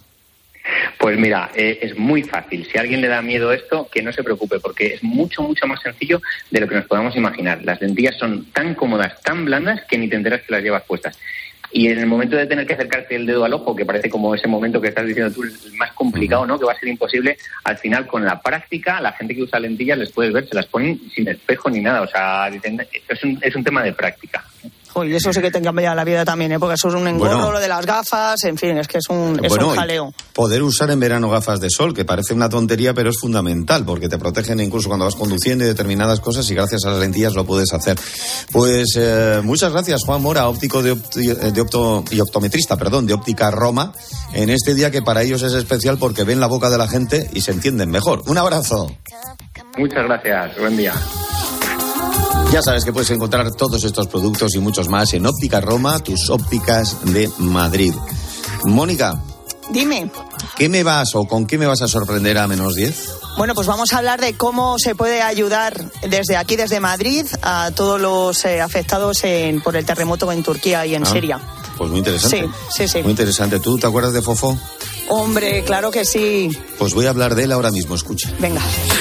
Pues mira, eh, es muy fácil. Si a alguien le da miedo esto, que no se preocupe, porque es mucho, mucho más sencillo de lo que nos podamos imaginar. Las lentillas son tan cómodas, tan blandas, que ni te enteras que las llevas puestas. Y en el momento de tener que acercarte el dedo al ojo, que parece como ese momento que estás diciendo tú, el más complicado, ¿no? Que va a ser imposible, al final, con la práctica, la gente que usa lentillas les puedes ver, se las ponen sin espejo ni nada. O sea, dicen, es un, es un tema de práctica. Uy, eso sí que te cambia la vida también, ¿eh? Porque eso es un engorro, bueno, lo de las gafas, en fin, es que es un, es bueno, un jaleo. Poder usar en verano gafas de sol, que parece una tontería, pero es fundamental, porque te protegen incluso cuando vas conduciendo y determinadas cosas, y gracias a las lentillas lo puedes hacer. Pues eh, muchas gracias, Juan Mora, óptico de, opti- de opto y optometrista, perdón, de Óptica Roma, en este día que para ellos es especial porque ven la boca de la gente y se entienden mejor. Un abrazo. Muchas gracias, buen día. Ya sabes que puedes encontrar todos estos productos y muchos más en Óptica Roma, tus ópticas de Madrid. Mónica. Dime. ¿Qué me vas o con qué me vas a sorprender a menos diez? Bueno, pues vamos a hablar de cómo se puede ayudar desde aquí, desde Madrid, a todos los eh, afectados en, por el terremoto en Turquía y en ah, Siria. Pues muy interesante. Sí, sí, sí. Muy interesante. ¿Tú te acuerdas de Fofó? Hombre, claro que sí. Pues voy a hablar de él ahora mismo, escucha. Venga.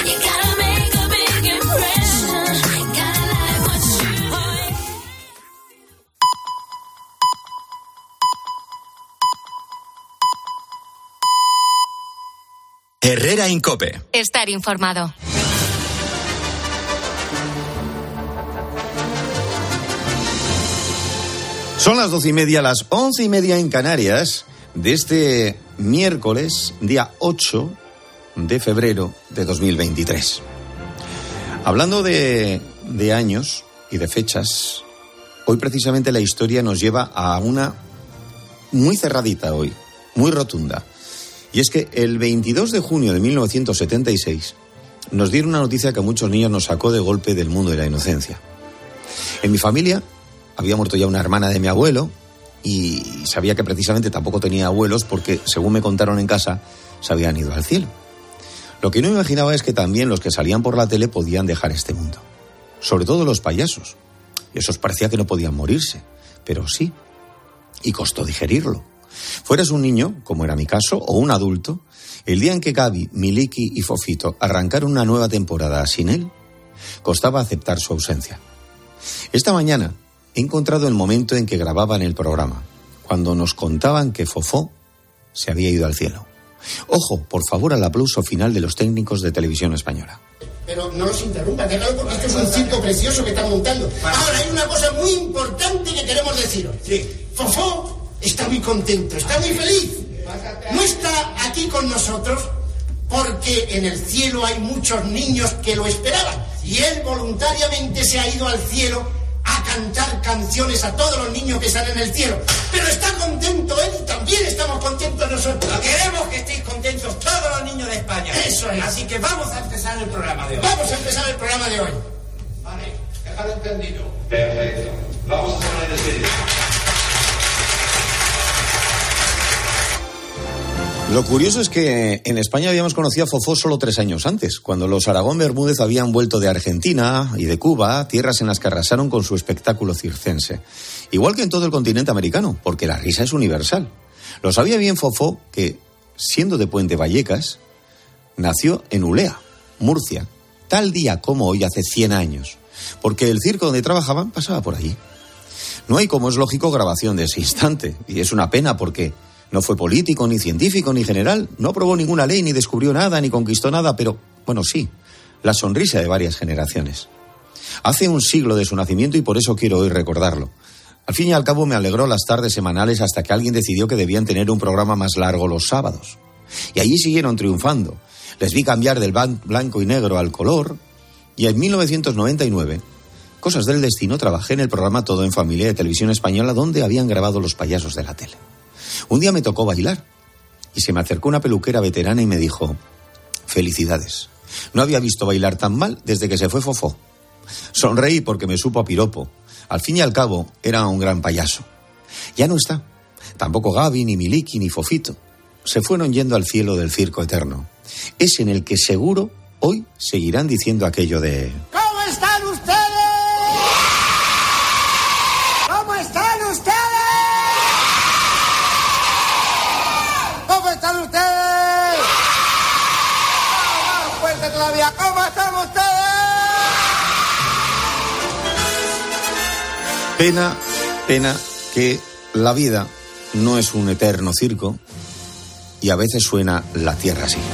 Herrera Incope. Estar informado. Son las doce y media, las once y media en Canarias de este miércoles, día ocho de febrero de dos mil veintitrés. Hablando de, de años y de fechas, hoy precisamente la historia nos lleva a una muy cerradita hoy, muy rotunda. Y es que el veintidós de junio de mil novecientos setenta y seis nos dieron una noticia que a muchos niños nos sacó de golpe del mundo de la inocencia. En mi familia había muerto ya una hermana de mi abuelo y sabía que precisamente tampoco tenía abuelos porque, según me contaron en casa, se habían ido al cielo. Lo que no me imaginaba es que también los que salían por la tele podían dejar este mundo. Sobre todo los payasos. Esos parecía que no podían morirse, pero sí. Y costó digerirlo. Fueras un niño, como era mi caso, o un adulto, el día en que Gaby, Miliki y Fofito arrancaron una nueva temporada sin él, costaba aceptar su ausencia. Esta mañana he encontrado el momento en que grababan el programa, cuando nos contaban que Fofó se había ido al cielo. Ojo, por favor, al aplauso final de los técnicos de Televisión Española. Pero no los interrumpan, déjalo, porque esto es un circo precioso que están montando. Ahora, hay una cosa muy importante que queremos deciros. Sí. Fofó está muy contento, está muy feliz. No está aquí con nosotros porque en el cielo hay muchos niños que lo esperaban. Y él voluntariamente se ha ido al cielo a cantar canciones a todos los niños que están en el cielo. Pero está contento él y también estamos contentos nosotros. Queremos que estéis contentos todos los niños de España. Eso es. Así que vamos a empezar el programa de hoy. Vamos a empezar el programa de hoy. Vale, déjalo entendido. Perfecto. Vamos a poner el serio. Lo curioso es que en España habíamos conocido a Fofó solo tres años antes, cuando los Aragón Bermúdez habían vuelto de Argentina y de Cuba, tierras en las que arrasaron con su espectáculo circense. Igual que en todo el continente americano, porque la risa es universal. Lo sabía bien Fofó que, siendo de Puente Vallecas, nació en Ulea, Murcia, tal día como hoy hace cien años, porque el circo donde trabajaban pasaba por allí. No hay, como es lógico, grabación de ese instante, y es una pena porque no fue político, ni científico, ni general, no aprobó ninguna ley, ni descubrió nada, ni conquistó nada, pero, bueno, sí, la sonrisa de varias generaciones. Hace un siglo de su nacimiento y por eso quiero hoy recordarlo. Al fin y al cabo me alegró las tardes semanales hasta que alguien decidió que debían tener un programa más largo los sábados. Y allí siguieron triunfando. Les vi cambiar del blanco y negro al color y en mil novecientos noventa y nueve, cosas del destino, trabajé en el programa Todo en Familia de Televisión Española donde habían grabado los payasos de la tele. Un día me tocó bailar y se me acercó una peluquera veterana y me dijo: felicidades, no había visto bailar tan mal desde que se fue Fofó. Sonreí porque me supo a piropo. Al fin y al cabo era un gran payaso. Ya no está, tampoco Gaby, ni Miliki, ni Fofito. Se fueron yendo al cielo del circo eterno. Es en el que seguro hoy seguirán diciendo aquello de... ¿Cómo están ustedes? ¿Cómo están ustedes? ¿Cómo están ustedes? ¡Más fuerte todavía! ¿Cómo están ustedes? Pena, pena que la vida no es un eterno circo y a veces suena la tierra así.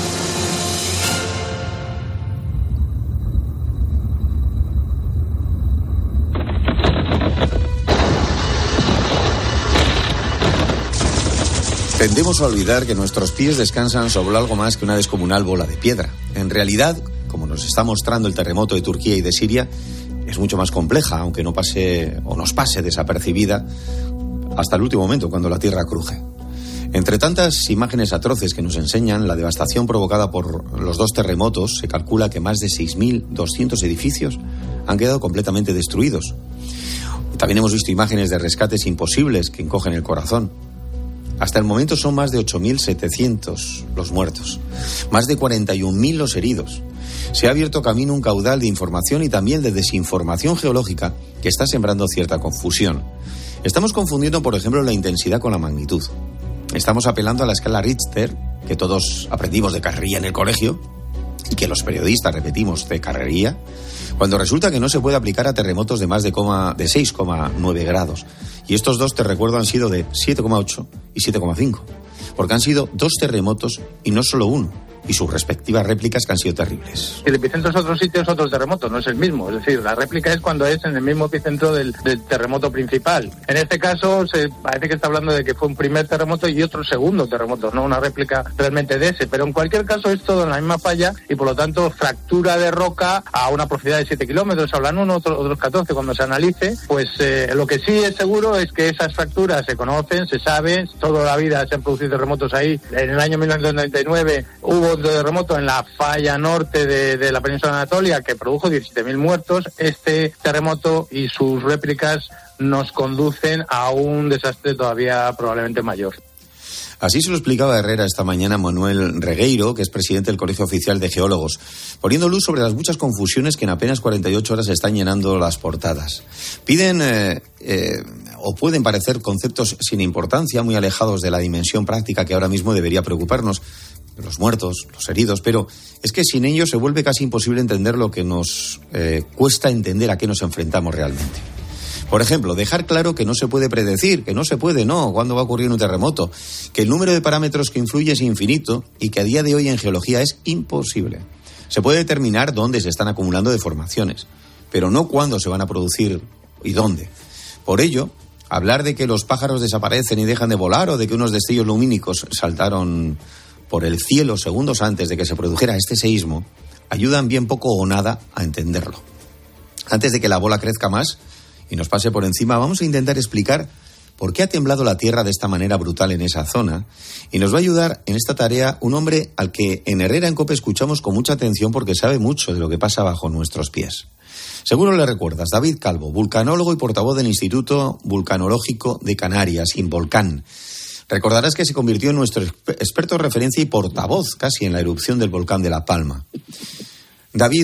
Tendemos a olvidar que nuestros pies descansan sobre algo más que una descomunal bola de piedra. En realidad, como nos está mostrando el terremoto de Turquía y de Siria, es mucho más compleja, aunque no pase o nos pase desapercibida hasta el último momento, cuando la tierra cruje. Entre tantas imágenes atroces que nos enseñan la devastación provocada por los dos terremotos, se calcula que más de seis mil doscientos edificios han quedado completamente destruidos. También hemos visto imágenes de rescates imposibles que encogen el corazón. Hasta el momento son más de ocho mil setecientos los muertos, más de cuarenta y un mil los heridos. Se ha abierto camino un caudal de información y también de desinformación geológica que está sembrando cierta confusión. Estamos confundiendo, por ejemplo, la intensidad con la magnitud. Estamos apelando a la escala Richter, que todos aprendimos de carrería en el colegio, y que los periodistas repetimos de carrería, cuando resulta que no se puede aplicar a terremotos de más de, coma, de seis coma nueve grados. Y estos dos, te recuerdo, han sido de siete coma ocho y siete coma cinco, porque han sido dos terremotos y no solo uno, y sus respectivas réplicas que han sido terribles. El epicentro es otro sitio, es otro terremoto, no es el mismo. Es decir, la réplica es cuando es en el mismo epicentro del, del terremoto principal. En este caso, se parece que está hablando de que fue un primer terremoto y otro segundo terremoto, no una réplica realmente de ese. Pero en cualquier caso es todo en la misma falla y por lo tanto fractura de roca a una profundidad de siete kilómetros, hablan uno, otros, otros catorce. Cuando se analice, pues eh, lo que sí es seguro es que esas fracturas se conocen, se sabe, toda la vida se han producido terremotos ahí. En el año mil novecientos noventa y nueve hubo un terremoto en la falla norte de, de la península anatolia que produjo diecisiete mil muertos. Este terremoto y sus réplicas nos conducen a un desastre todavía probablemente mayor. Así se lo explicaba Herrera esta mañana Manuel Regueiro, que es presidente del Colegio Oficial de Geólogos, poniendo luz sobre las muchas confusiones que en apenas cuarenta y ocho horas están llenando las portadas. Piden eh, eh, o pueden parecer conceptos sin importancia, muy alejados de la dimensión práctica que ahora mismo debería preocuparnos, los muertos, los heridos, pero es que sin ellos se vuelve casi imposible entender lo que nos eh, cuesta entender a qué nos enfrentamos realmente. Por ejemplo, dejar claro que no se puede predecir, que no se puede, no, cuándo va a ocurrir un terremoto, que el número de parámetros que influye es infinito y que a día de hoy en geología es imposible. Se puede determinar dónde se están acumulando deformaciones, pero no cuándo se van a producir y dónde. Por ello, hablar de que los pájaros desaparecen y dejan de volar o de que unos destellos lumínicos saltaron por el cielo segundos antes de que se produjera este seísmo, ayudan bien poco o nada a entenderlo. Antes de que la bola crezca más y nos pase por encima, vamos a intentar explicar por qué ha temblado la tierra de esta manera brutal en esa zona, y nos va a ayudar en esta tarea un hombre al que en Herrera en COPE escuchamos con mucha atención porque sabe mucho de lo que pasa bajo nuestros pies. Seguro le recuerdas, David Calvo, vulcanólogo y portavoz del Instituto Vulcanológico de Canarias, Involcan. Recordarás que se convirtió en nuestro experto de referencia y portavoz casi en la erupción del volcán de La Palma. David,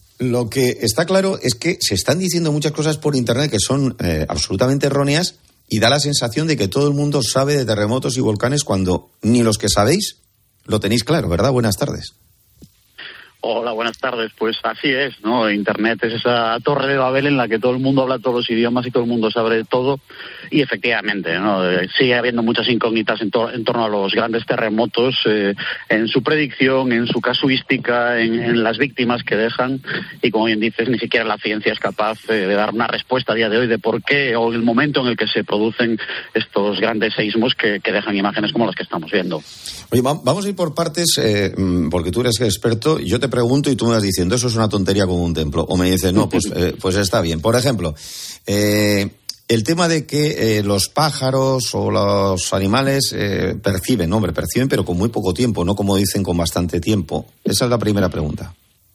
lo que está claro es que se están diciendo muchas cosas por internet que son eh, absolutamente erróneas y da la sensación de que todo el mundo sabe de terremotos y volcanes cuando ni los que sabéis lo tenéis claro, ¿verdad? Buenas tardes. Hola, buenas tardes. Pues así es, ¿no? Internet es esa torre de Babel en la que todo el mundo habla todos los idiomas y todo el mundo sabe de todo. Y efectivamente, ¿no? Sigue habiendo muchas incógnitas en, to- en torno a los grandes terremotos, eh, en su predicción, en su casuística, en, en las víctimas que dejan. Y como bien dices, ni siquiera la ciencia es capaz eh, de dar una respuesta a día de hoy de por qué o el momento en el que se producen estos grandes seísmos que, que dejan imágenes como las que estamos viendo. Oye, vamos a ir por partes, eh, porque tú eres experto. Yo te pregunto y tú me vas diciendo, eso es una tontería como un templo. O me dices, no, pues, eh, pues está bien. Por ejemplo, eh, el tema de que eh, los pájaros o los animales eh, perciben, hombre, perciben, pero con muy poco tiempo, no como dicen con bastante tiempo. Esa es la primera pregunta.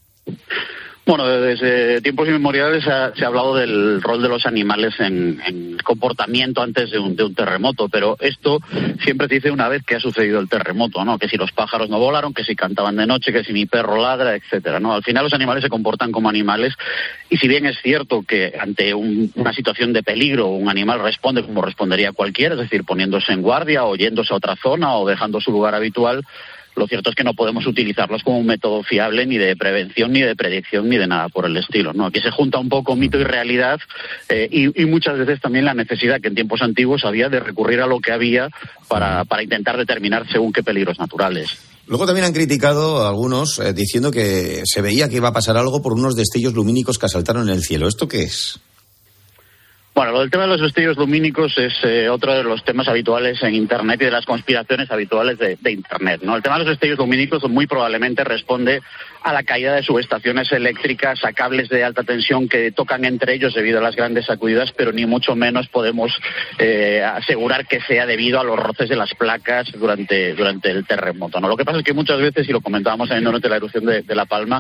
Bueno, desde tiempos inmemoriales se ha, se ha hablado del rol de los animales en, en comportamiento antes de un, de un terremoto, pero esto siempre se dice una vez que ha sucedido el terremoto, ¿no? Que si los pájaros no volaron, que si cantaban de noche, que si mi perro ladra, etcétera, ¿no? Al final los animales se comportan como animales y si bien es cierto que ante un, una situación de peligro un animal responde como respondería cualquiera, es decir, poniéndose en guardia o yéndose a otra zona o dejando su lugar habitual, lo cierto es que no podemos utilizarlos como un método fiable ni de prevención, ni de predicción, ni de nada por el estilo, ¿no? Aquí se junta un poco mito y realidad eh, y, y muchas veces también la necesidad que en tiempos antiguos había de recurrir a lo que había para, para intentar determinar según qué peligros naturales. Luego también han criticado a algunos eh, diciendo que se veía que iba a pasar algo por unos destellos lumínicos que asaltaron en el cielo. ¿Esto qué es? Bueno, lo del tema de los destellos lumínicos es eh, otro de los temas habituales en Internet y de las conspiraciones habituales de, de Internet, ¿no? El tema de los destellos lumínicos muy probablemente responde a la caída de subestaciones eléctricas, a cables de alta tensión que tocan entre ellos debido a las grandes sacudidas, pero ni mucho menos podemos eh, asegurar que sea debido a los roces de las placas durante, durante el terremoto, ¿no? Lo que pasa es que muchas veces, y lo comentábamos en durante la erupción de, de La Palma,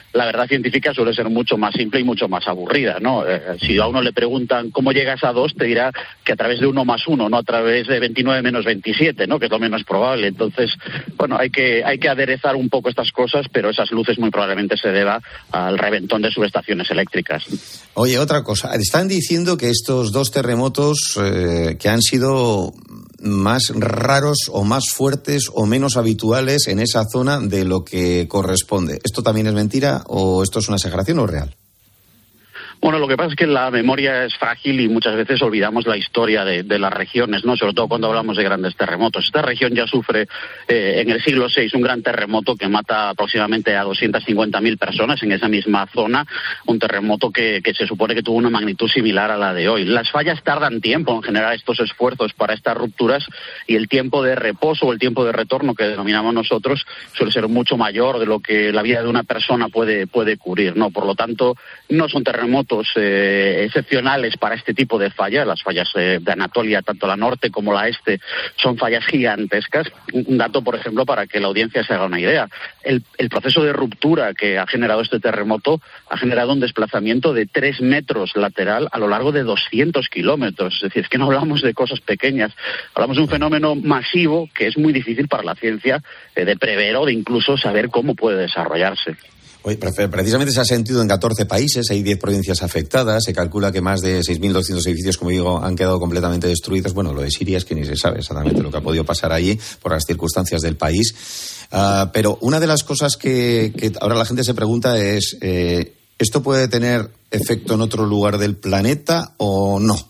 la verdad científica suele ser mucho más simple y mucho más aburrida, ¿no? Eh, si a uno le preguntan cómo llegas a dos, te dirá que a través de uno más uno, no a través de veintinueve menos veintisiete, ¿no? Que es lo menos probable. Entonces, bueno, hay que hay que aderezar un poco estas cosas, pero esas luces muy probablemente se deba al reventón de subestaciones eléctricas. Oye, otra cosa. Están diciendo que estos dos terremotos eh, que han sido más raros o más fuertes o menos habituales en esa zona de lo que corresponde. ¿Esto también es mentira o esto es una exageración o real? Bueno, lo que pasa es que la memoria es frágil y muchas veces olvidamos la historia de, de las regiones, ¿no? Sobre todo cuando hablamos de grandes terremotos. Esta región ya sufre eh, en el siglo seis un gran terremoto que mata aproximadamente a doscientas cincuenta mil personas en esa misma zona, un terremoto que, que se supone que tuvo una magnitud similar a la de hoy. Las fallas tardan tiempo en generar estos esfuerzos para estas rupturas y el tiempo de reposo o el tiempo de retorno que denominamos nosotros suele ser mucho mayor de lo que la vida de una persona puede, puede cubrir, ¿no? Por lo tanto, no son terremotos Eh, excepcionales para este tipo de fallas. Las fallas eh, de Anatolia, tanto la norte como la este, son fallas gigantescas. Un, un dato, por ejemplo, para que la audiencia se haga una idea. El, el proceso de ruptura que ha generado este terremoto ha generado un desplazamiento de tres metros lateral a lo largo de doscientos kilómetros. Es decir, es que no hablamos de cosas pequeñas. Hablamos de un fenómeno masivo que es muy difícil para la ciencia eh, de prever o de incluso saber cómo puede desarrollarse. Oye, precisamente se ha sentido en catorce países, hay diez provincias afectadas, se calcula que más de seis mil doscientos edificios, como digo, han quedado completamente destruidos. Bueno, lo de Siria es que ni se sabe exactamente lo que ha podido pasar allí por las circunstancias del país. Uh, pero una de las cosas que, que ahora la gente se pregunta es, eh, ¿esto puede tener efecto en otro lugar del planeta o no?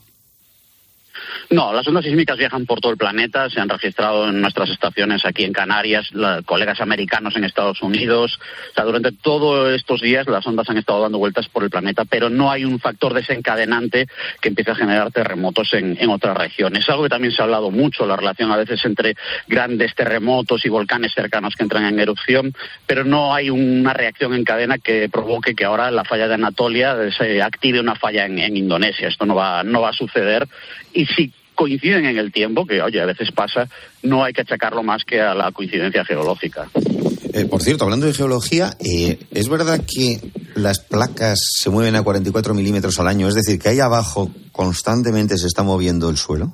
No, las ondas sísmicas viajan por todo el planeta, se han registrado en nuestras estaciones aquí en Canarias, la, colegas americanos en Estados Unidos. O sea, durante todos estos días las ondas han estado dando vueltas por el planeta, pero no hay un factor desencadenante que empiece a generar terremotos en, en otras regiones. Es algo que también se ha hablado mucho, la relación a veces entre grandes terremotos y volcanes cercanos que entran en erupción, pero no hay una reacción en cadena que provoque que ahora la falla de Anatolia se active una falla en, en Indonesia. Esto no va, no va a suceder. Y si coinciden en el tiempo, que oye, a veces pasa, no hay que achacarlo más que a la coincidencia geológica. Eh, por cierto, hablando de geología, eh, ¿es verdad que las placas se mueven a cuarenta y cuatro milímetros al año? Es decir, que ahí abajo constantemente se está moviendo el suelo.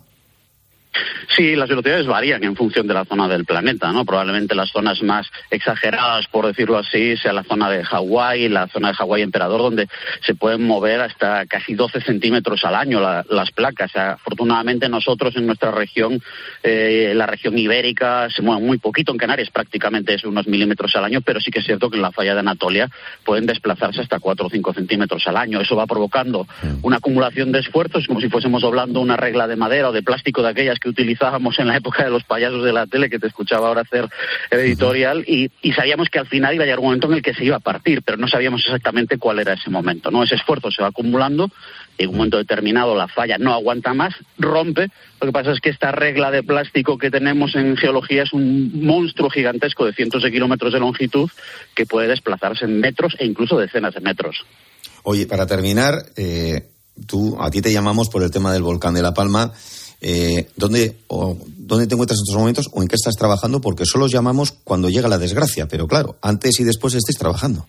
Sí, las velocidades varían en función de la zona del planeta, ¿no? Probablemente las zonas más exageradas, por decirlo así, sea la zona de Hawái, la zona de Hawái Emperador, donde se pueden mover hasta casi doce centímetros al año la, las placas. O sea, afortunadamente nosotros en nuestra región, eh, la región ibérica, se mueve muy poquito. En Canarias prácticamente es unos milímetros al año, pero sí que es cierto que en la falla de Anatolia pueden desplazarse hasta cuatro o cinco centímetros al año. Eso va provocando una acumulación de esfuerzos, como si fuésemos doblando una regla de madera o de plástico de aquellas que utilizábamos en la época de los payasos de la tele, que te escuchaba ahora hacer el editorial, y, y sabíamos que al final iba a llegar un momento en el que se iba a partir, pero no sabíamos exactamente cuál era ese momento, ¿no? Ese esfuerzo se va acumulando y en un momento determinado la falla no aguanta más, rompe. Lo que pasa es que esta regla de plástico que tenemos en geología es un monstruo gigantesco de cientos de kilómetros de longitud que puede desplazarse en metros e incluso decenas de metros. Oye, para terminar, eh, tú, a ti te llamamos por el tema del volcán de La Palma. Eh, ¿dónde, o, ¿Dónde te encuentras en estos momentos o en qué estás trabajando? Porque solo os llamamos cuando llega la desgracia, pero claro, antes y después estáis trabajando.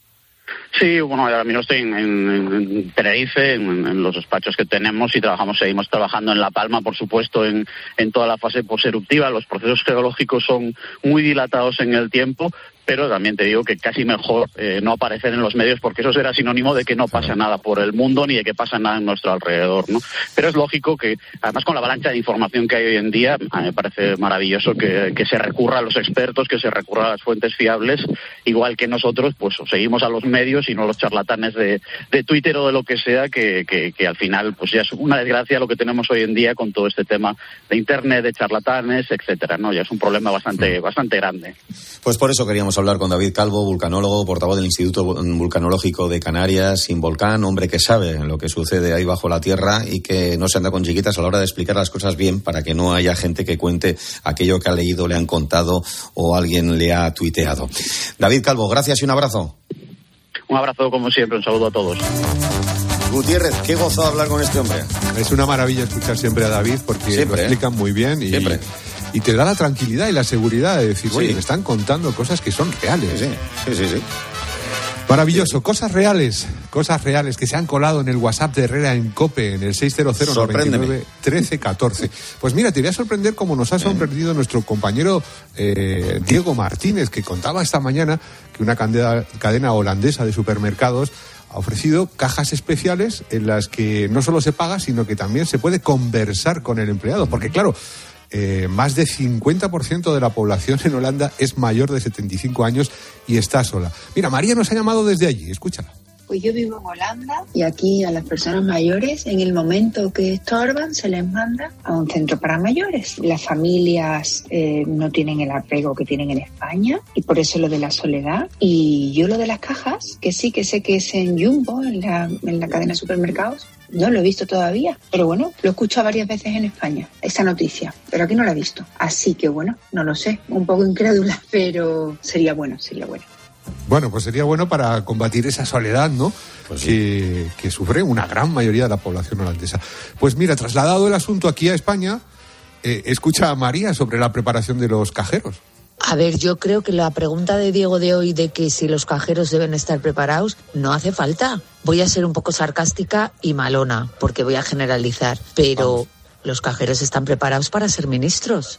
Sí, bueno, ahora mismo estoy en, en, en Tenerife, en, en los despachos que tenemos, y trabajamos, seguimos trabajando en La Palma, por supuesto, en, en toda la fase poseruptiva. Los procesos geológicos son muy dilatados en el tiempo, pero también te digo que casi mejor eh, no aparecer en los medios, porque eso será sinónimo de que no pasa nada por el mundo ni de que pasa nada en nuestro alrededor, ¿no? Pero es lógico que, además, con la avalancha de información que hay hoy en día, a mí me parece maravilloso que, que se recurra a los expertos, que se recurra a las fuentes fiables, igual que nosotros, pues seguimos a los medios y no a los charlatanes de, de Twitter o de lo que sea, que, que, que al final pues ya es una desgracia lo que tenemos hoy en día con todo este tema de Internet, de charlatanes, etcétera, ¿no? Ya es un problema bastante, bastante grande. Pues por eso queríamos hablar con David Calvo, vulcanólogo, portavoz del Instituto Vulcanológico de Canarias, Sin Volcán, hombre que sabe lo que sucede ahí bajo la tierra y que no se anda con chiquitas a la hora de explicar las cosas bien, para que no haya gente que cuente aquello que ha leído, le han contado o alguien le ha tuiteado. David Calvo, gracias y un abrazo. Un abrazo como siempre, un saludo a todos. Gutiérrez, qué gozo hablar con este hombre. Es una maravilla escuchar siempre a David, porque siempre, lo explican ¿eh? muy bien y, siempre. y te da la tranquilidad y la seguridad de decir, sí. oye, me están contando cosas que son reales. Sí, sí, sí. sí. Maravilloso. Cosas reales, cosas reales que se han colado en el WhatsApp de Herrera en COPE, en el seis cero cero, noventa y nueve, trece, catorce. Pues mira, te voy a sorprender como nos ha sorprendido nuestro compañero eh, Diego Martínez, que contaba esta mañana que una cadena, cadena holandesa de supermercados ha ofrecido cajas especiales en las que no solo se paga, sino que también se puede conversar con el empleado. Porque claro, eh, más de cincuenta por ciento de la población en Holanda es mayor de setenta y cinco años y está sola. Mira, María nos ha llamado desde allí, escúchala. Pues yo vivo en Holanda y aquí a las personas mayores, en el momento que estorban, se les manda a un centro para mayores. Las familias eh, no tienen el apego que tienen en España y por eso lo de la soledad. Y yo lo de las cajas, que sí que sé que es en Jumbo, en la, en la cadena de supermercados, no lo he visto todavía, pero bueno, lo he escuchado varias veces en España, esa noticia, pero aquí no la he visto. Así que bueno, no lo sé, un poco incrédula, pero sería bueno, sería bueno. Bueno, pues sería bueno para combatir esa soledad, ¿no? Pues sí. que, que sufre una gran mayoría de la población holandesa. Pues mira, trasladado el asunto aquí a España, eh, escucha a María sobre la preparación de los cajeros. A ver, yo creo que la pregunta de Diego de hoy de que si los cajeros deben estar preparados, no hace falta. Voy a ser un poco sarcástica y malona, porque voy a generalizar, pero Vamos. los cajeros están preparados para ser ministros.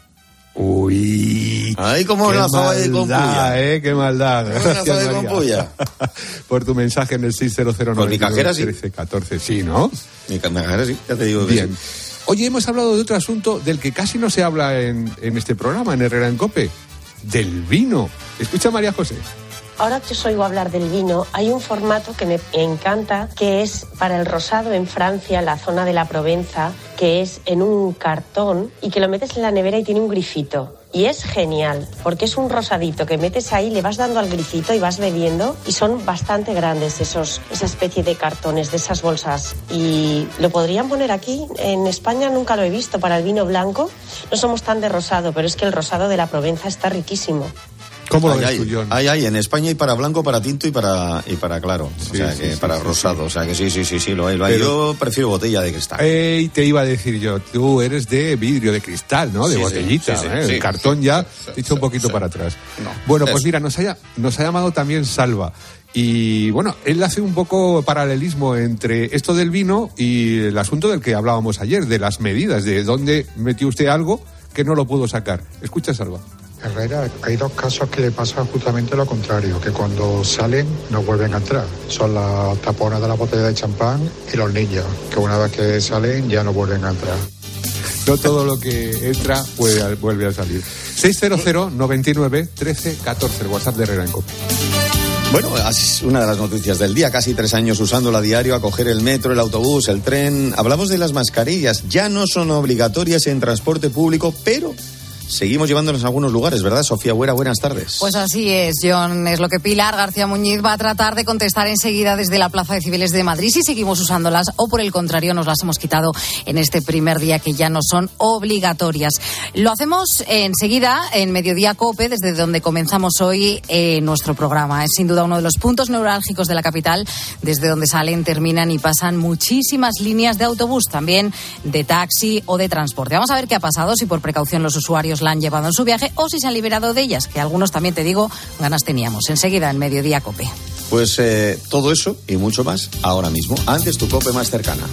Uy, ay, cómo la zaba de compuya, eh, qué maldad. Gracias, de compuya. Por tu mensaje en el seis cero cero, noventa y nueve, trece, catorce, sí, ¿no? Mi cajera sí, ya te digo que bien. Sí. Oye, hemos hablado de otro asunto del que casi no se habla en, en este programa, en Herrera en COPE, del vino. Escucha a María José. Ahora que os oigo hablar del vino, hay un formato que me encanta, que es para el rosado en Francia, en la zona de la Provenza, que es en un cartón y que lo metes en la nevera y tiene un grifito. Y es genial, porque es un rosadito que metes ahí, le vas dando al grifito y vas bebiendo, y son bastante grandes esos, esa especie de cartones, de esas bolsas. Y lo podrían poner aquí, en España nunca lo he visto, para el vino blanco. No somos tan de rosado, pero es que el rosado de la Provenza está riquísimo. ¿Cómo lo hay, ves hay, tú, John? Hay, hay, en España hay para blanco, para tinto y para y para claro, sí, o sea, que sí, para sí, rosado, sí. o sea, que sí, sí, sí, sí, lo hay, lo hay. Pero, yo prefiero botella de cristal. Eh, te iba a decir yo, tú eres de vidrio, de cristal, ¿no? De sí, botellita, sí, sí, ¿eh? Sí, el cartón sí, ya, sí, dicho sí, un poquito sí, para atrás. No, bueno, pues mira, nos ha, nos ha llamado también Salva. Y bueno, él hace un poco paralelismo entre esto del vino y el asunto del que hablábamos ayer, de las medidas, de dónde metió usted algo que no lo pudo sacar. Escucha, Salva. Herrera, hay dos casos que le pasa justamente lo contrario, que cuando salen no vuelven a entrar. Son las taponas de la botella de champán y los niños, que una vez que salen ya no vuelven a entrar. No todo lo que entra puede, vuelve a salir. seis cero cero, noventa y nueve, trece, catorce, el WhatsApp de Herrera en COPE. Bueno, es una de las noticias del día, casi tres años usándola a diario, a coger el metro, el autobús, el tren. Hablamos de las mascarillas, ya no son obligatorias en transporte público, pero seguimos llevándonos a algunos lugares, ¿verdad? Sofía Huera, buenas tardes. Pues así es, John. Es lo que Pilar García Muñiz va a tratar de contestar enseguida desde la Plaza de Cibeles de Madrid, si seguimos usándolas o, por el contrario, nos las hemos quitado en este primer día que ya no son obligatorias. Lo hacemos enseguida en Mediodía COPE, desde donde comenzamos hoy eh, nuestro programa. Es sin duda uno de los puntos neurálgicos de la capital, desde donde salen, terminan y pasan muchísimas líneas de autobús, también de taxi o de transporte. Vamos a ver qué ha pasado, si por precaución los usuarios la han llevado en su viaje o si se han liberado de ellas, que algunos, también te digo, ganas teníamos. Enseguida en Mediodía COPE. Pues eh, todo eso y mucho más ahora mismo. Antes, tu COPE más cercana.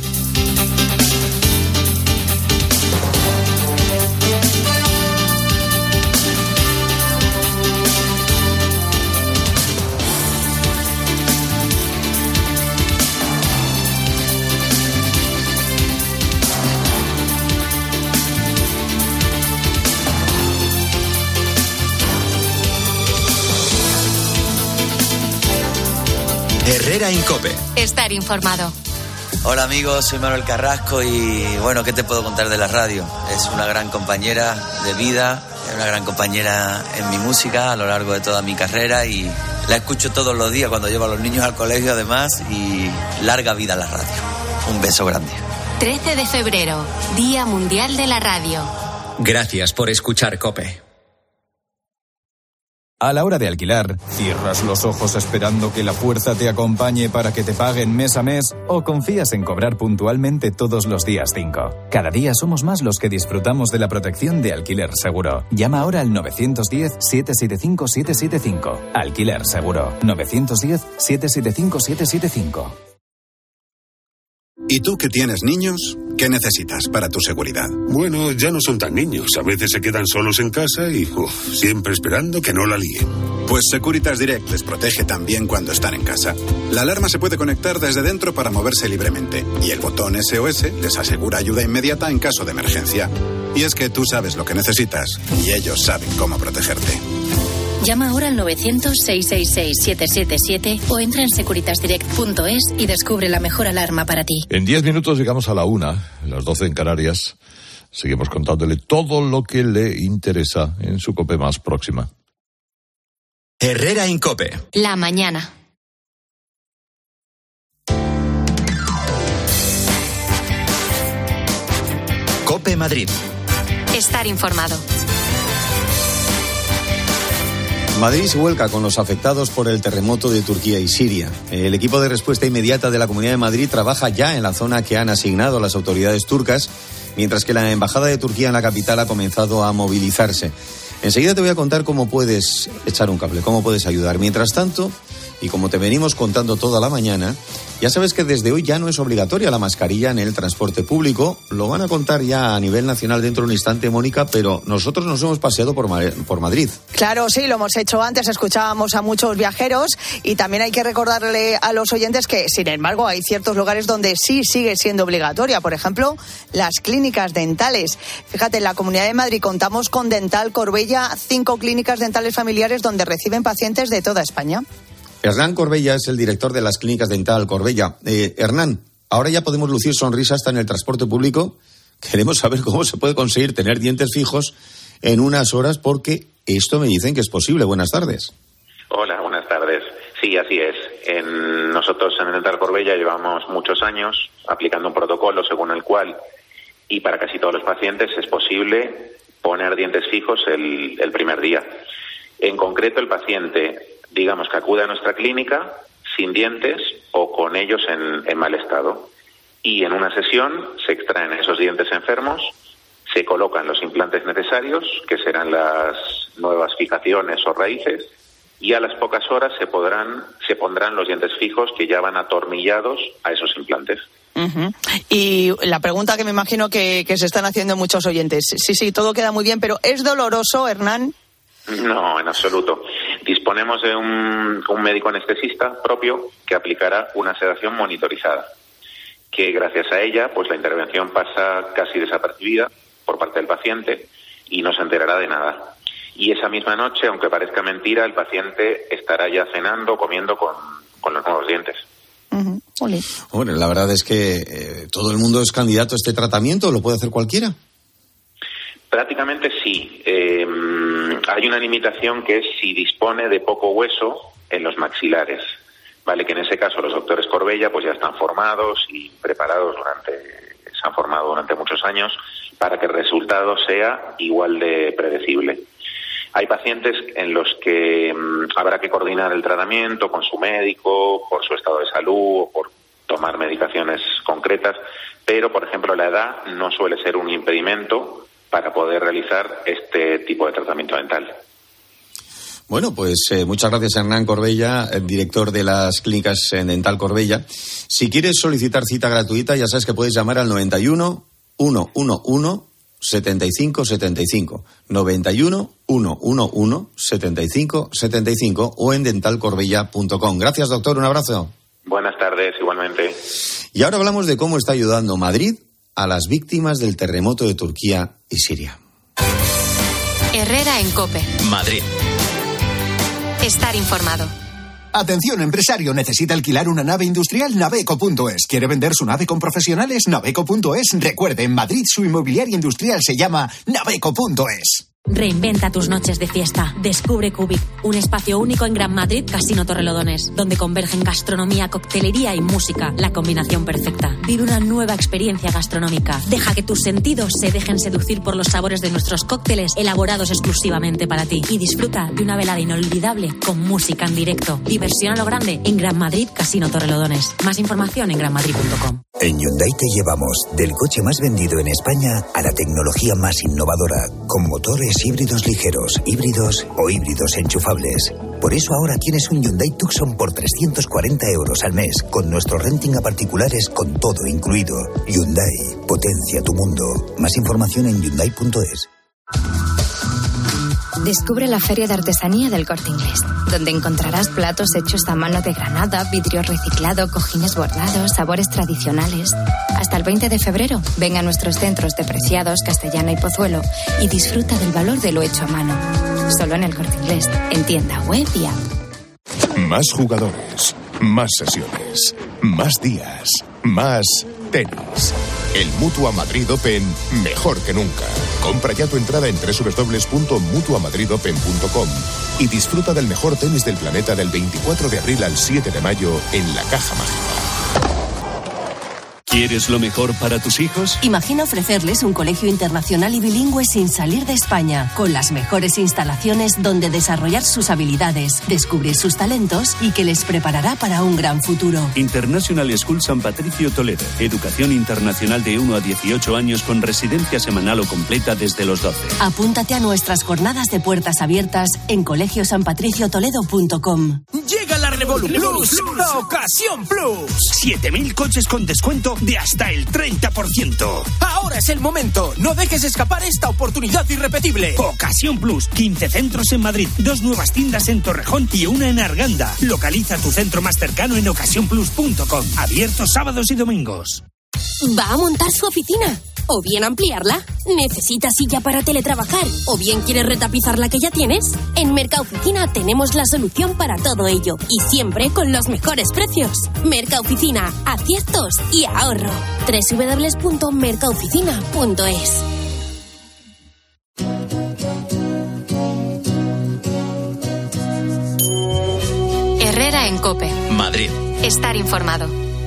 Herrera en COPE. Estar informado. Hola amigos, soy Manuel Carrasco y bueno, ¿qué te puedo contar de la radio? Es una gran compañera de vida, es una gran compañera en mi música a lo largo de toda mi carrera y la escucho todos los días cuando llevo a los niños al colegio además, y larga vida a la radio. Un beso grande. trece de febrero, Día Mundial de la Radio. Gracias por escuchar COPE. A la hora de alquilar, ¿cierras los ojos esperando que la fuerza te acompañe para que te paguen mes a mes o confías en cobrar puntualmente todos los días cinco? Cada día somos más los que disfrutamos de la protección de Alquiler Seguro. Llama ahora al nueve uno cero, siete siete cinco, siete siete cinco. Alquiler Seguro. nueve uno cero, siete siete cinco, siete siete cinco. ¿Y tú que tienes niños? ¿Qué necesitas para tu seguridad? Bueno, ya no son tan niños. A veces se quedan solos en casa y uf, siempre esperando que no la líen. Pues Securitas Direct les protege también cuando están en casa. La alarma se puede conectar desde dentro para moverse libremente. Y el botón S O S les asegura ayuda inmediata en caso de emergencia. Y es que tú sabes lo que necesitas y ellos saben cómo protegerte. Llama ahora al novecientos, seiscientos sesenta y seis, setecientos setenta y siete o entra en securitas direct punto es y descubre la mejor alarma para ti. En diez minutos llegamos a la una, las doce en Canarias. Seguimos contándole todo lo que le interesa en su COPE más próxima. Herrera en COPE. La mañana. COPE Madrid. Estar informado. Madrid se vuelca con los afectados por el terremoto de Turquía y Siria. El equipo de respuesta inmediata de la Comunidad de Madrid trabaja ya en la zona que han asignado las autoridades turcas, mientras que la Embajada de Turquía en la capital ha comenzado a movilizarse. Enseguida te voy a contar cómo puedes echar un cable, cómo puedes ayudar. Mientras tanto, y como te venimos contando toda la mañana, ya sabes que desde hoy ya no es obligatoria la mascarilla en el transporte público. Lo van a contar ya a nivel nacional dentro de un instante, Mónica, pero nosotros nos hemos paseado por, Ma- por Madrid. Claro, sí, lo hemos hecho antes, escuchábamos a muchos viajeros y también hay que recordarle a los oyentes que, sin embargo, hay ciertos lugares donde sí sigue siendo obligatoria. Por ejemplo, las clínicas dentales. Fíjate, en la Comunidad de Madrid contamos con Dental Corbella, cinco clínicas dentales familiares donde reciben pacientes de toda España. Hernán Corbella es el director de las clínicas Dental Corbella. Eh, Hernán, ahora ya podemos lucir sonrisas hasta en el transporte público. Queremos saber cómo se puede conseguir tener dientes fijos en unas horas, porque esto me dicen que es posible. Buenas tardes. Hola, buenas tardes. Sí, así es. En, nosotros en Dental Corbella llevamos muchos años aplicando un protocolo según el cual, y para casi todos los pacientes, es posible poner dientes fijos el, el primer día. En concreto, el paciente, digamos que acude a nuestra clínica sin dientes o con ellos en, en mal estado. Y en una sesión se extraen esos dientes enfermos, se colocan los implantes necesarios, que serán las nuevas fijaciones o raíces, y a las pocas horas se podrán, se pondrán los dientes fijos que ya van atornillados a esos implantes. Uh-huh. Y la pregunta que me imagino que, que se están haciendo muchos oyentes. Sí, sí, todo queda muy bien, pero ¿es doloroso, Hernán? No, en absoluto. Disponemos de un, un médico anestesista propio que aplicará una sedación monitorizada, que gracias a ella, pues la intervención pasa casi desapercibida por parte del paciente y no se enterará de nada. Y esa misma noche, aunque parezca mentira, el paciente estará ya cenando, comiendo con, con los nuevos dientes. Uh-huh. Bueno, la verdad es que eh, todo el mundo es candidato a este tratamiento, ¿lo puede hacer cualquiera? Prácticamente sí. Eh, hay una limitación que es si dispone de poco hueso en los maxilares, vale, que en ese caso los doctores Corbella pues ya están formados y preparados durante, se han formado durante muchos años para que el resultado sea igual de predecible. Hay pacientes en los que um, habrá que coordinar el tratamiento con su médico por su estado de salud o por tomar medicaciones concretas, pero por ejemplo la edad no suele ser un impedimento para poder realizar este tipo de tratamiento dental. Bueno, pues eh, muchas gracias, Hernán Corbella, el director de las clínicas en Dental Corbella. Si quieres solicitar cita gratuita, ya sabes que puedes llamar al noventa y uno, ciento once, setenta y cinco setenta y cinco, noventa y uno, ciento once, setenta y cinco setenta y cinco o en dental corbella punto com. Gracias, doctor, un abrazo. Buenas tardes, igualmente. Y ahora hablamos de cómo está ayudando Madrid a las víctimas del terremoto de Turquía y Siria. Herrera en COPE. Madrid. Estar informado. Atención, empresario, necesita alquilar una nave industrial. Naveco punto es. ¿Quiere vender su nave con profesionales? Naveco punto es. Recuerde, en Madrid su inmobiliaria industrial se llama Naveco punto es. Reinventa tus noches de fiesta. Descubre Cubic, un espacio único en Gran Madrid, Casino Torrelodones, donde convergen gastronomía, coctelería y música, la combinación perfecta. Vive una nueva experiencia gastronómica. Deja que tus sentidos se dejen seducir por los sabores de nuestros cócteles elaborados exclusivamente para ti y disfruta de una velada inolvidable con música en directo. Diversión a lo grande en Gran Madrid, Casino Torrelodones. Más información en gran madrid punto com. En Hyundai te llevamos del coche más vendido en España a la tecnología más innovadora, con motores híbridos ligeros, híbridos o híbridos enchufables. Por eso ahora tienes un Hyundai Tucson por trescientos cuarenta euros al mes, con nuestro renting a particulares con todo incluido. Hyundai, potencia tu mundo. Más información en hyundai punto es. Descubre la Feria de Artesanía del Corte Inglés, donde encontrarás platos hechos a mano de Granada, vidrio reciclado, cojines bordados, sabores tradicionales. Hasta el veinte de febrero, ven a nuestros centros de Preciados, Castellana y Pozuelo y disfruta del valor de lo hecho a mano. Solo en el Corte Inglés, en tienda web y app. Más jugadores, más sesiones, más días, más tenis. El Mutua Madrid Open mejor que nunca. Compra ya tu entrada en doble u doble u doble u punto mutua madrid open punto com y disfruta del mejor tenis del planeta del veinticuatro de abril al siete de mayo en la Caja Mágica. ¿Quieres lo mejor para tus hijos? Imagina ofrecerles un colegio internacional y bilingüe sin salir de España, con las mejores instalaciones donde desarrollar sus habilidades, descubrir sus talentos y que les preparará para un gran futuro. International School San Patricio Toledo. Educación internacional de uno a dieciocho años con residencia semanal o completa desde los doce. Apúntate a nuestras jornadas de puertas abiertas en colegio san patricio toledo punto com. Llega la Revolu Plus, la Ocasión Plus. siete mil coches con descuento de hasta el treinta por ciento. Ahora es el momento. No dejes escapar esta oportunidad irrepetible. Ocasión Plus. quince centros en Madrid, dos nuevas tiendas en Torrejón y una en Arganda. Localiza tu centro más cercano en ocasión plus punto com. Abierto sábados y domingos. ¿Va a montar su oficina? ¿O bien ampliarla? ¿Necesitas silla para teletrabajar? ¿O bien quieres retapizar la que ya tienes? En Mercaoficina tenemos la solución para todo ello y siempre con los mejores precios. Mercaoficina, aciertos y ahorro. doble u doble u doble u punto mercaoficina punto es. Herrera en COPE. Madrid. Estar informado.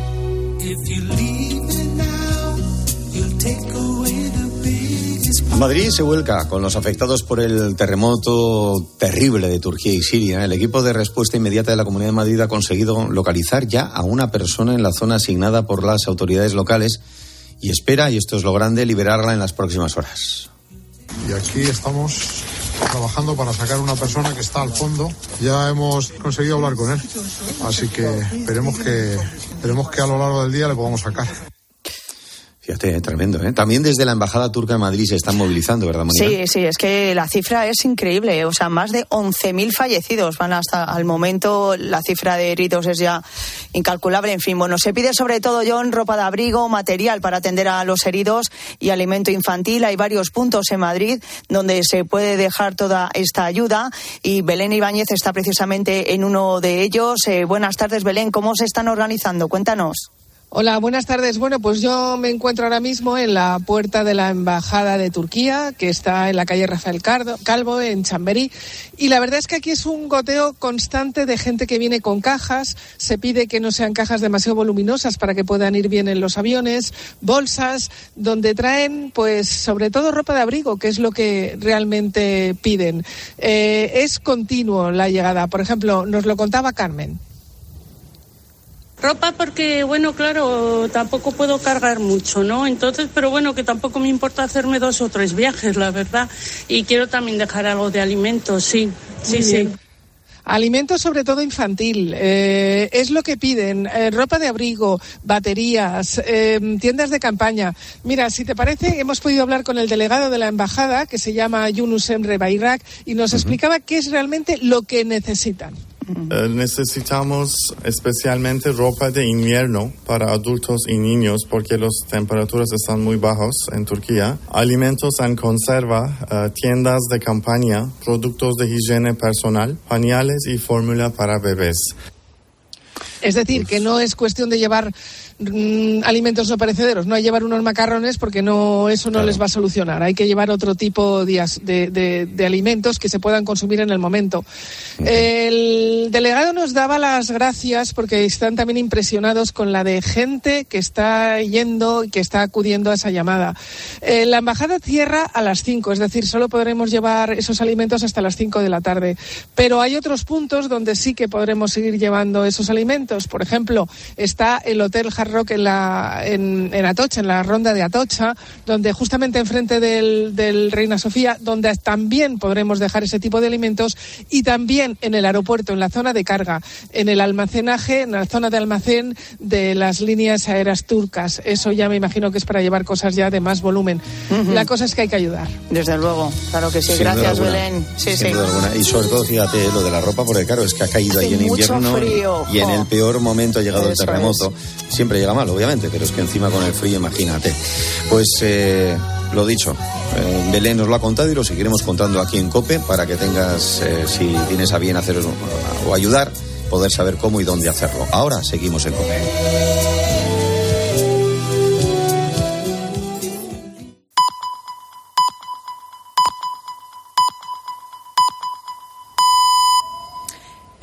Madrid se vuelca con los afectados por el terremoto terrible de Turquía y Siria. El equipo de respuesta inmediata de la Comunidad de Madrid ha conseguido localizar ya a una persona en la zona asignada por las autoridades locales y espera, y esto es lo grande, liberarla en las próximas horas. Y aquí estamos trabajando para sacar a una persona que está al fondo. Ya hemos conseguido hablar con él, así que esperemos que, esperemos que a lo largo del día le podamos sacar. Fíjate, tremendo, ¿eh? También desde la Embajada Turca en Madrid se están movilizando, ¿verdad, Mónica? Sí, sí, es que la cifra es increíble. O sea, más de once mil fallecidos van hasta al momento. La cifra de heridos es ya incalculable. En fin, bueno, se pide sobre todo, John, ropa de abrigo, material para atender a los heridos y alimento infantil. Hay varios puntos en Madrid donde se puede dejar toda esta ayuda y Belén Ibáñez está precisamente en uno de ellos. Eh, buenas tardes, Belén. ¿Cómo se están organizando? Cuéntanos. Hola, buenas tardes. Bueno, pues yo me encuentro ahora mismo en la puerta de la Embajada de Turquía, que está en la calle Rafael Calvo, en Chamberí. Y la verdad es que aquí es un goteo constante de gente que viene con cajas. Se pide que no sean cajas demasiado voluminosas para que puedan ir bien en los aviones, bolsas, donde traen, pues, sobre todo ropa de abrigo, que es lo que realmente piden. Eh, es continuo la llegada. Por ejemplo, nos lo contaba Carmen. Ropa porque, bueno, claro, tampoco puedo cargar mucho, ¿no? Entonces, pero bueno, que tampoco me importa hacerme dos o tres viajes, la verdad. Y quiero también dejar algo de alimentos, sí, sí, sí. Alimentos sobre todo infantil, eh, es lo que piden, eh, ropa de abrigo, baterías, eh, tiendas de campaña. Mira, si te parece, hemos podido hablar con el delegado de la embajada, que se llama Yunus Emre Bayrak, y nos uh-huh. explicaba qué es realmente lo que necesitan. Uh, necesitamos especialmente ropa de invierno para adultos y niños porque las temperaturas están muy bajas en Turquía, alimentos en conserva, uh, tiendas de campaña, productos de higiene personal, pañales y fórmula para bebés. Es decir, que no es cuestión de llevar mmm, alimentos no perecederos, no hay llevar unos macarrones porque no eso no claro. les va a solucionar. Hay que llevar otro tipo de, de, de, de alimentos que se puedan consumir en el momento. Okay. El delegado nos daba las gracias porque están también impresionados con la de gente que está yendo y que está acudiendo a esa llamada. Eh, la embajada cierra a las cinco, es decir, solo podremos llevar esos alimentos hasta las cinco de la tarde. Pero hay otros puntos donde sí que podremos seguir llevando esos alimentos. Por ejemplo, está el Hotel Hard Rock en, la, en, en Atocha, en la ronda de Atocha, donde justamente enfrente del, del Reina Sofía, donde también podremos dejar ese tipo de alimentos, y también en el aeropuerto, en la zona de carga, en el almacenaje, en la zona de almacén de las líneas aéreas turcas. Eso ya me imagino que es para llevar cosas ya de más volumen. Uh-huh. La cosa es que hay que ayudar. Desde luego, claro que sí. Sin Gracias, Belén. Sí, Sin sí. duda alguna. Y sobre todo, fíjate, lo de la ropa, porque claro, es que ha caído Hace ahí en invierno frío. y en el peor momento ha llegado Eso el terremoto. Es. Siempre llega mal, obviamente, pero es que encima con el frío, imagínate. Pues eh, lo dicho, eh, Belén nos lo ha contado y lo seguiremos contando aquí en COPE para que tengas, eh, si tienes a bien hacer o ayudar, poder saber cómo y dónde hacerlo. Ahora seguimos en COPE.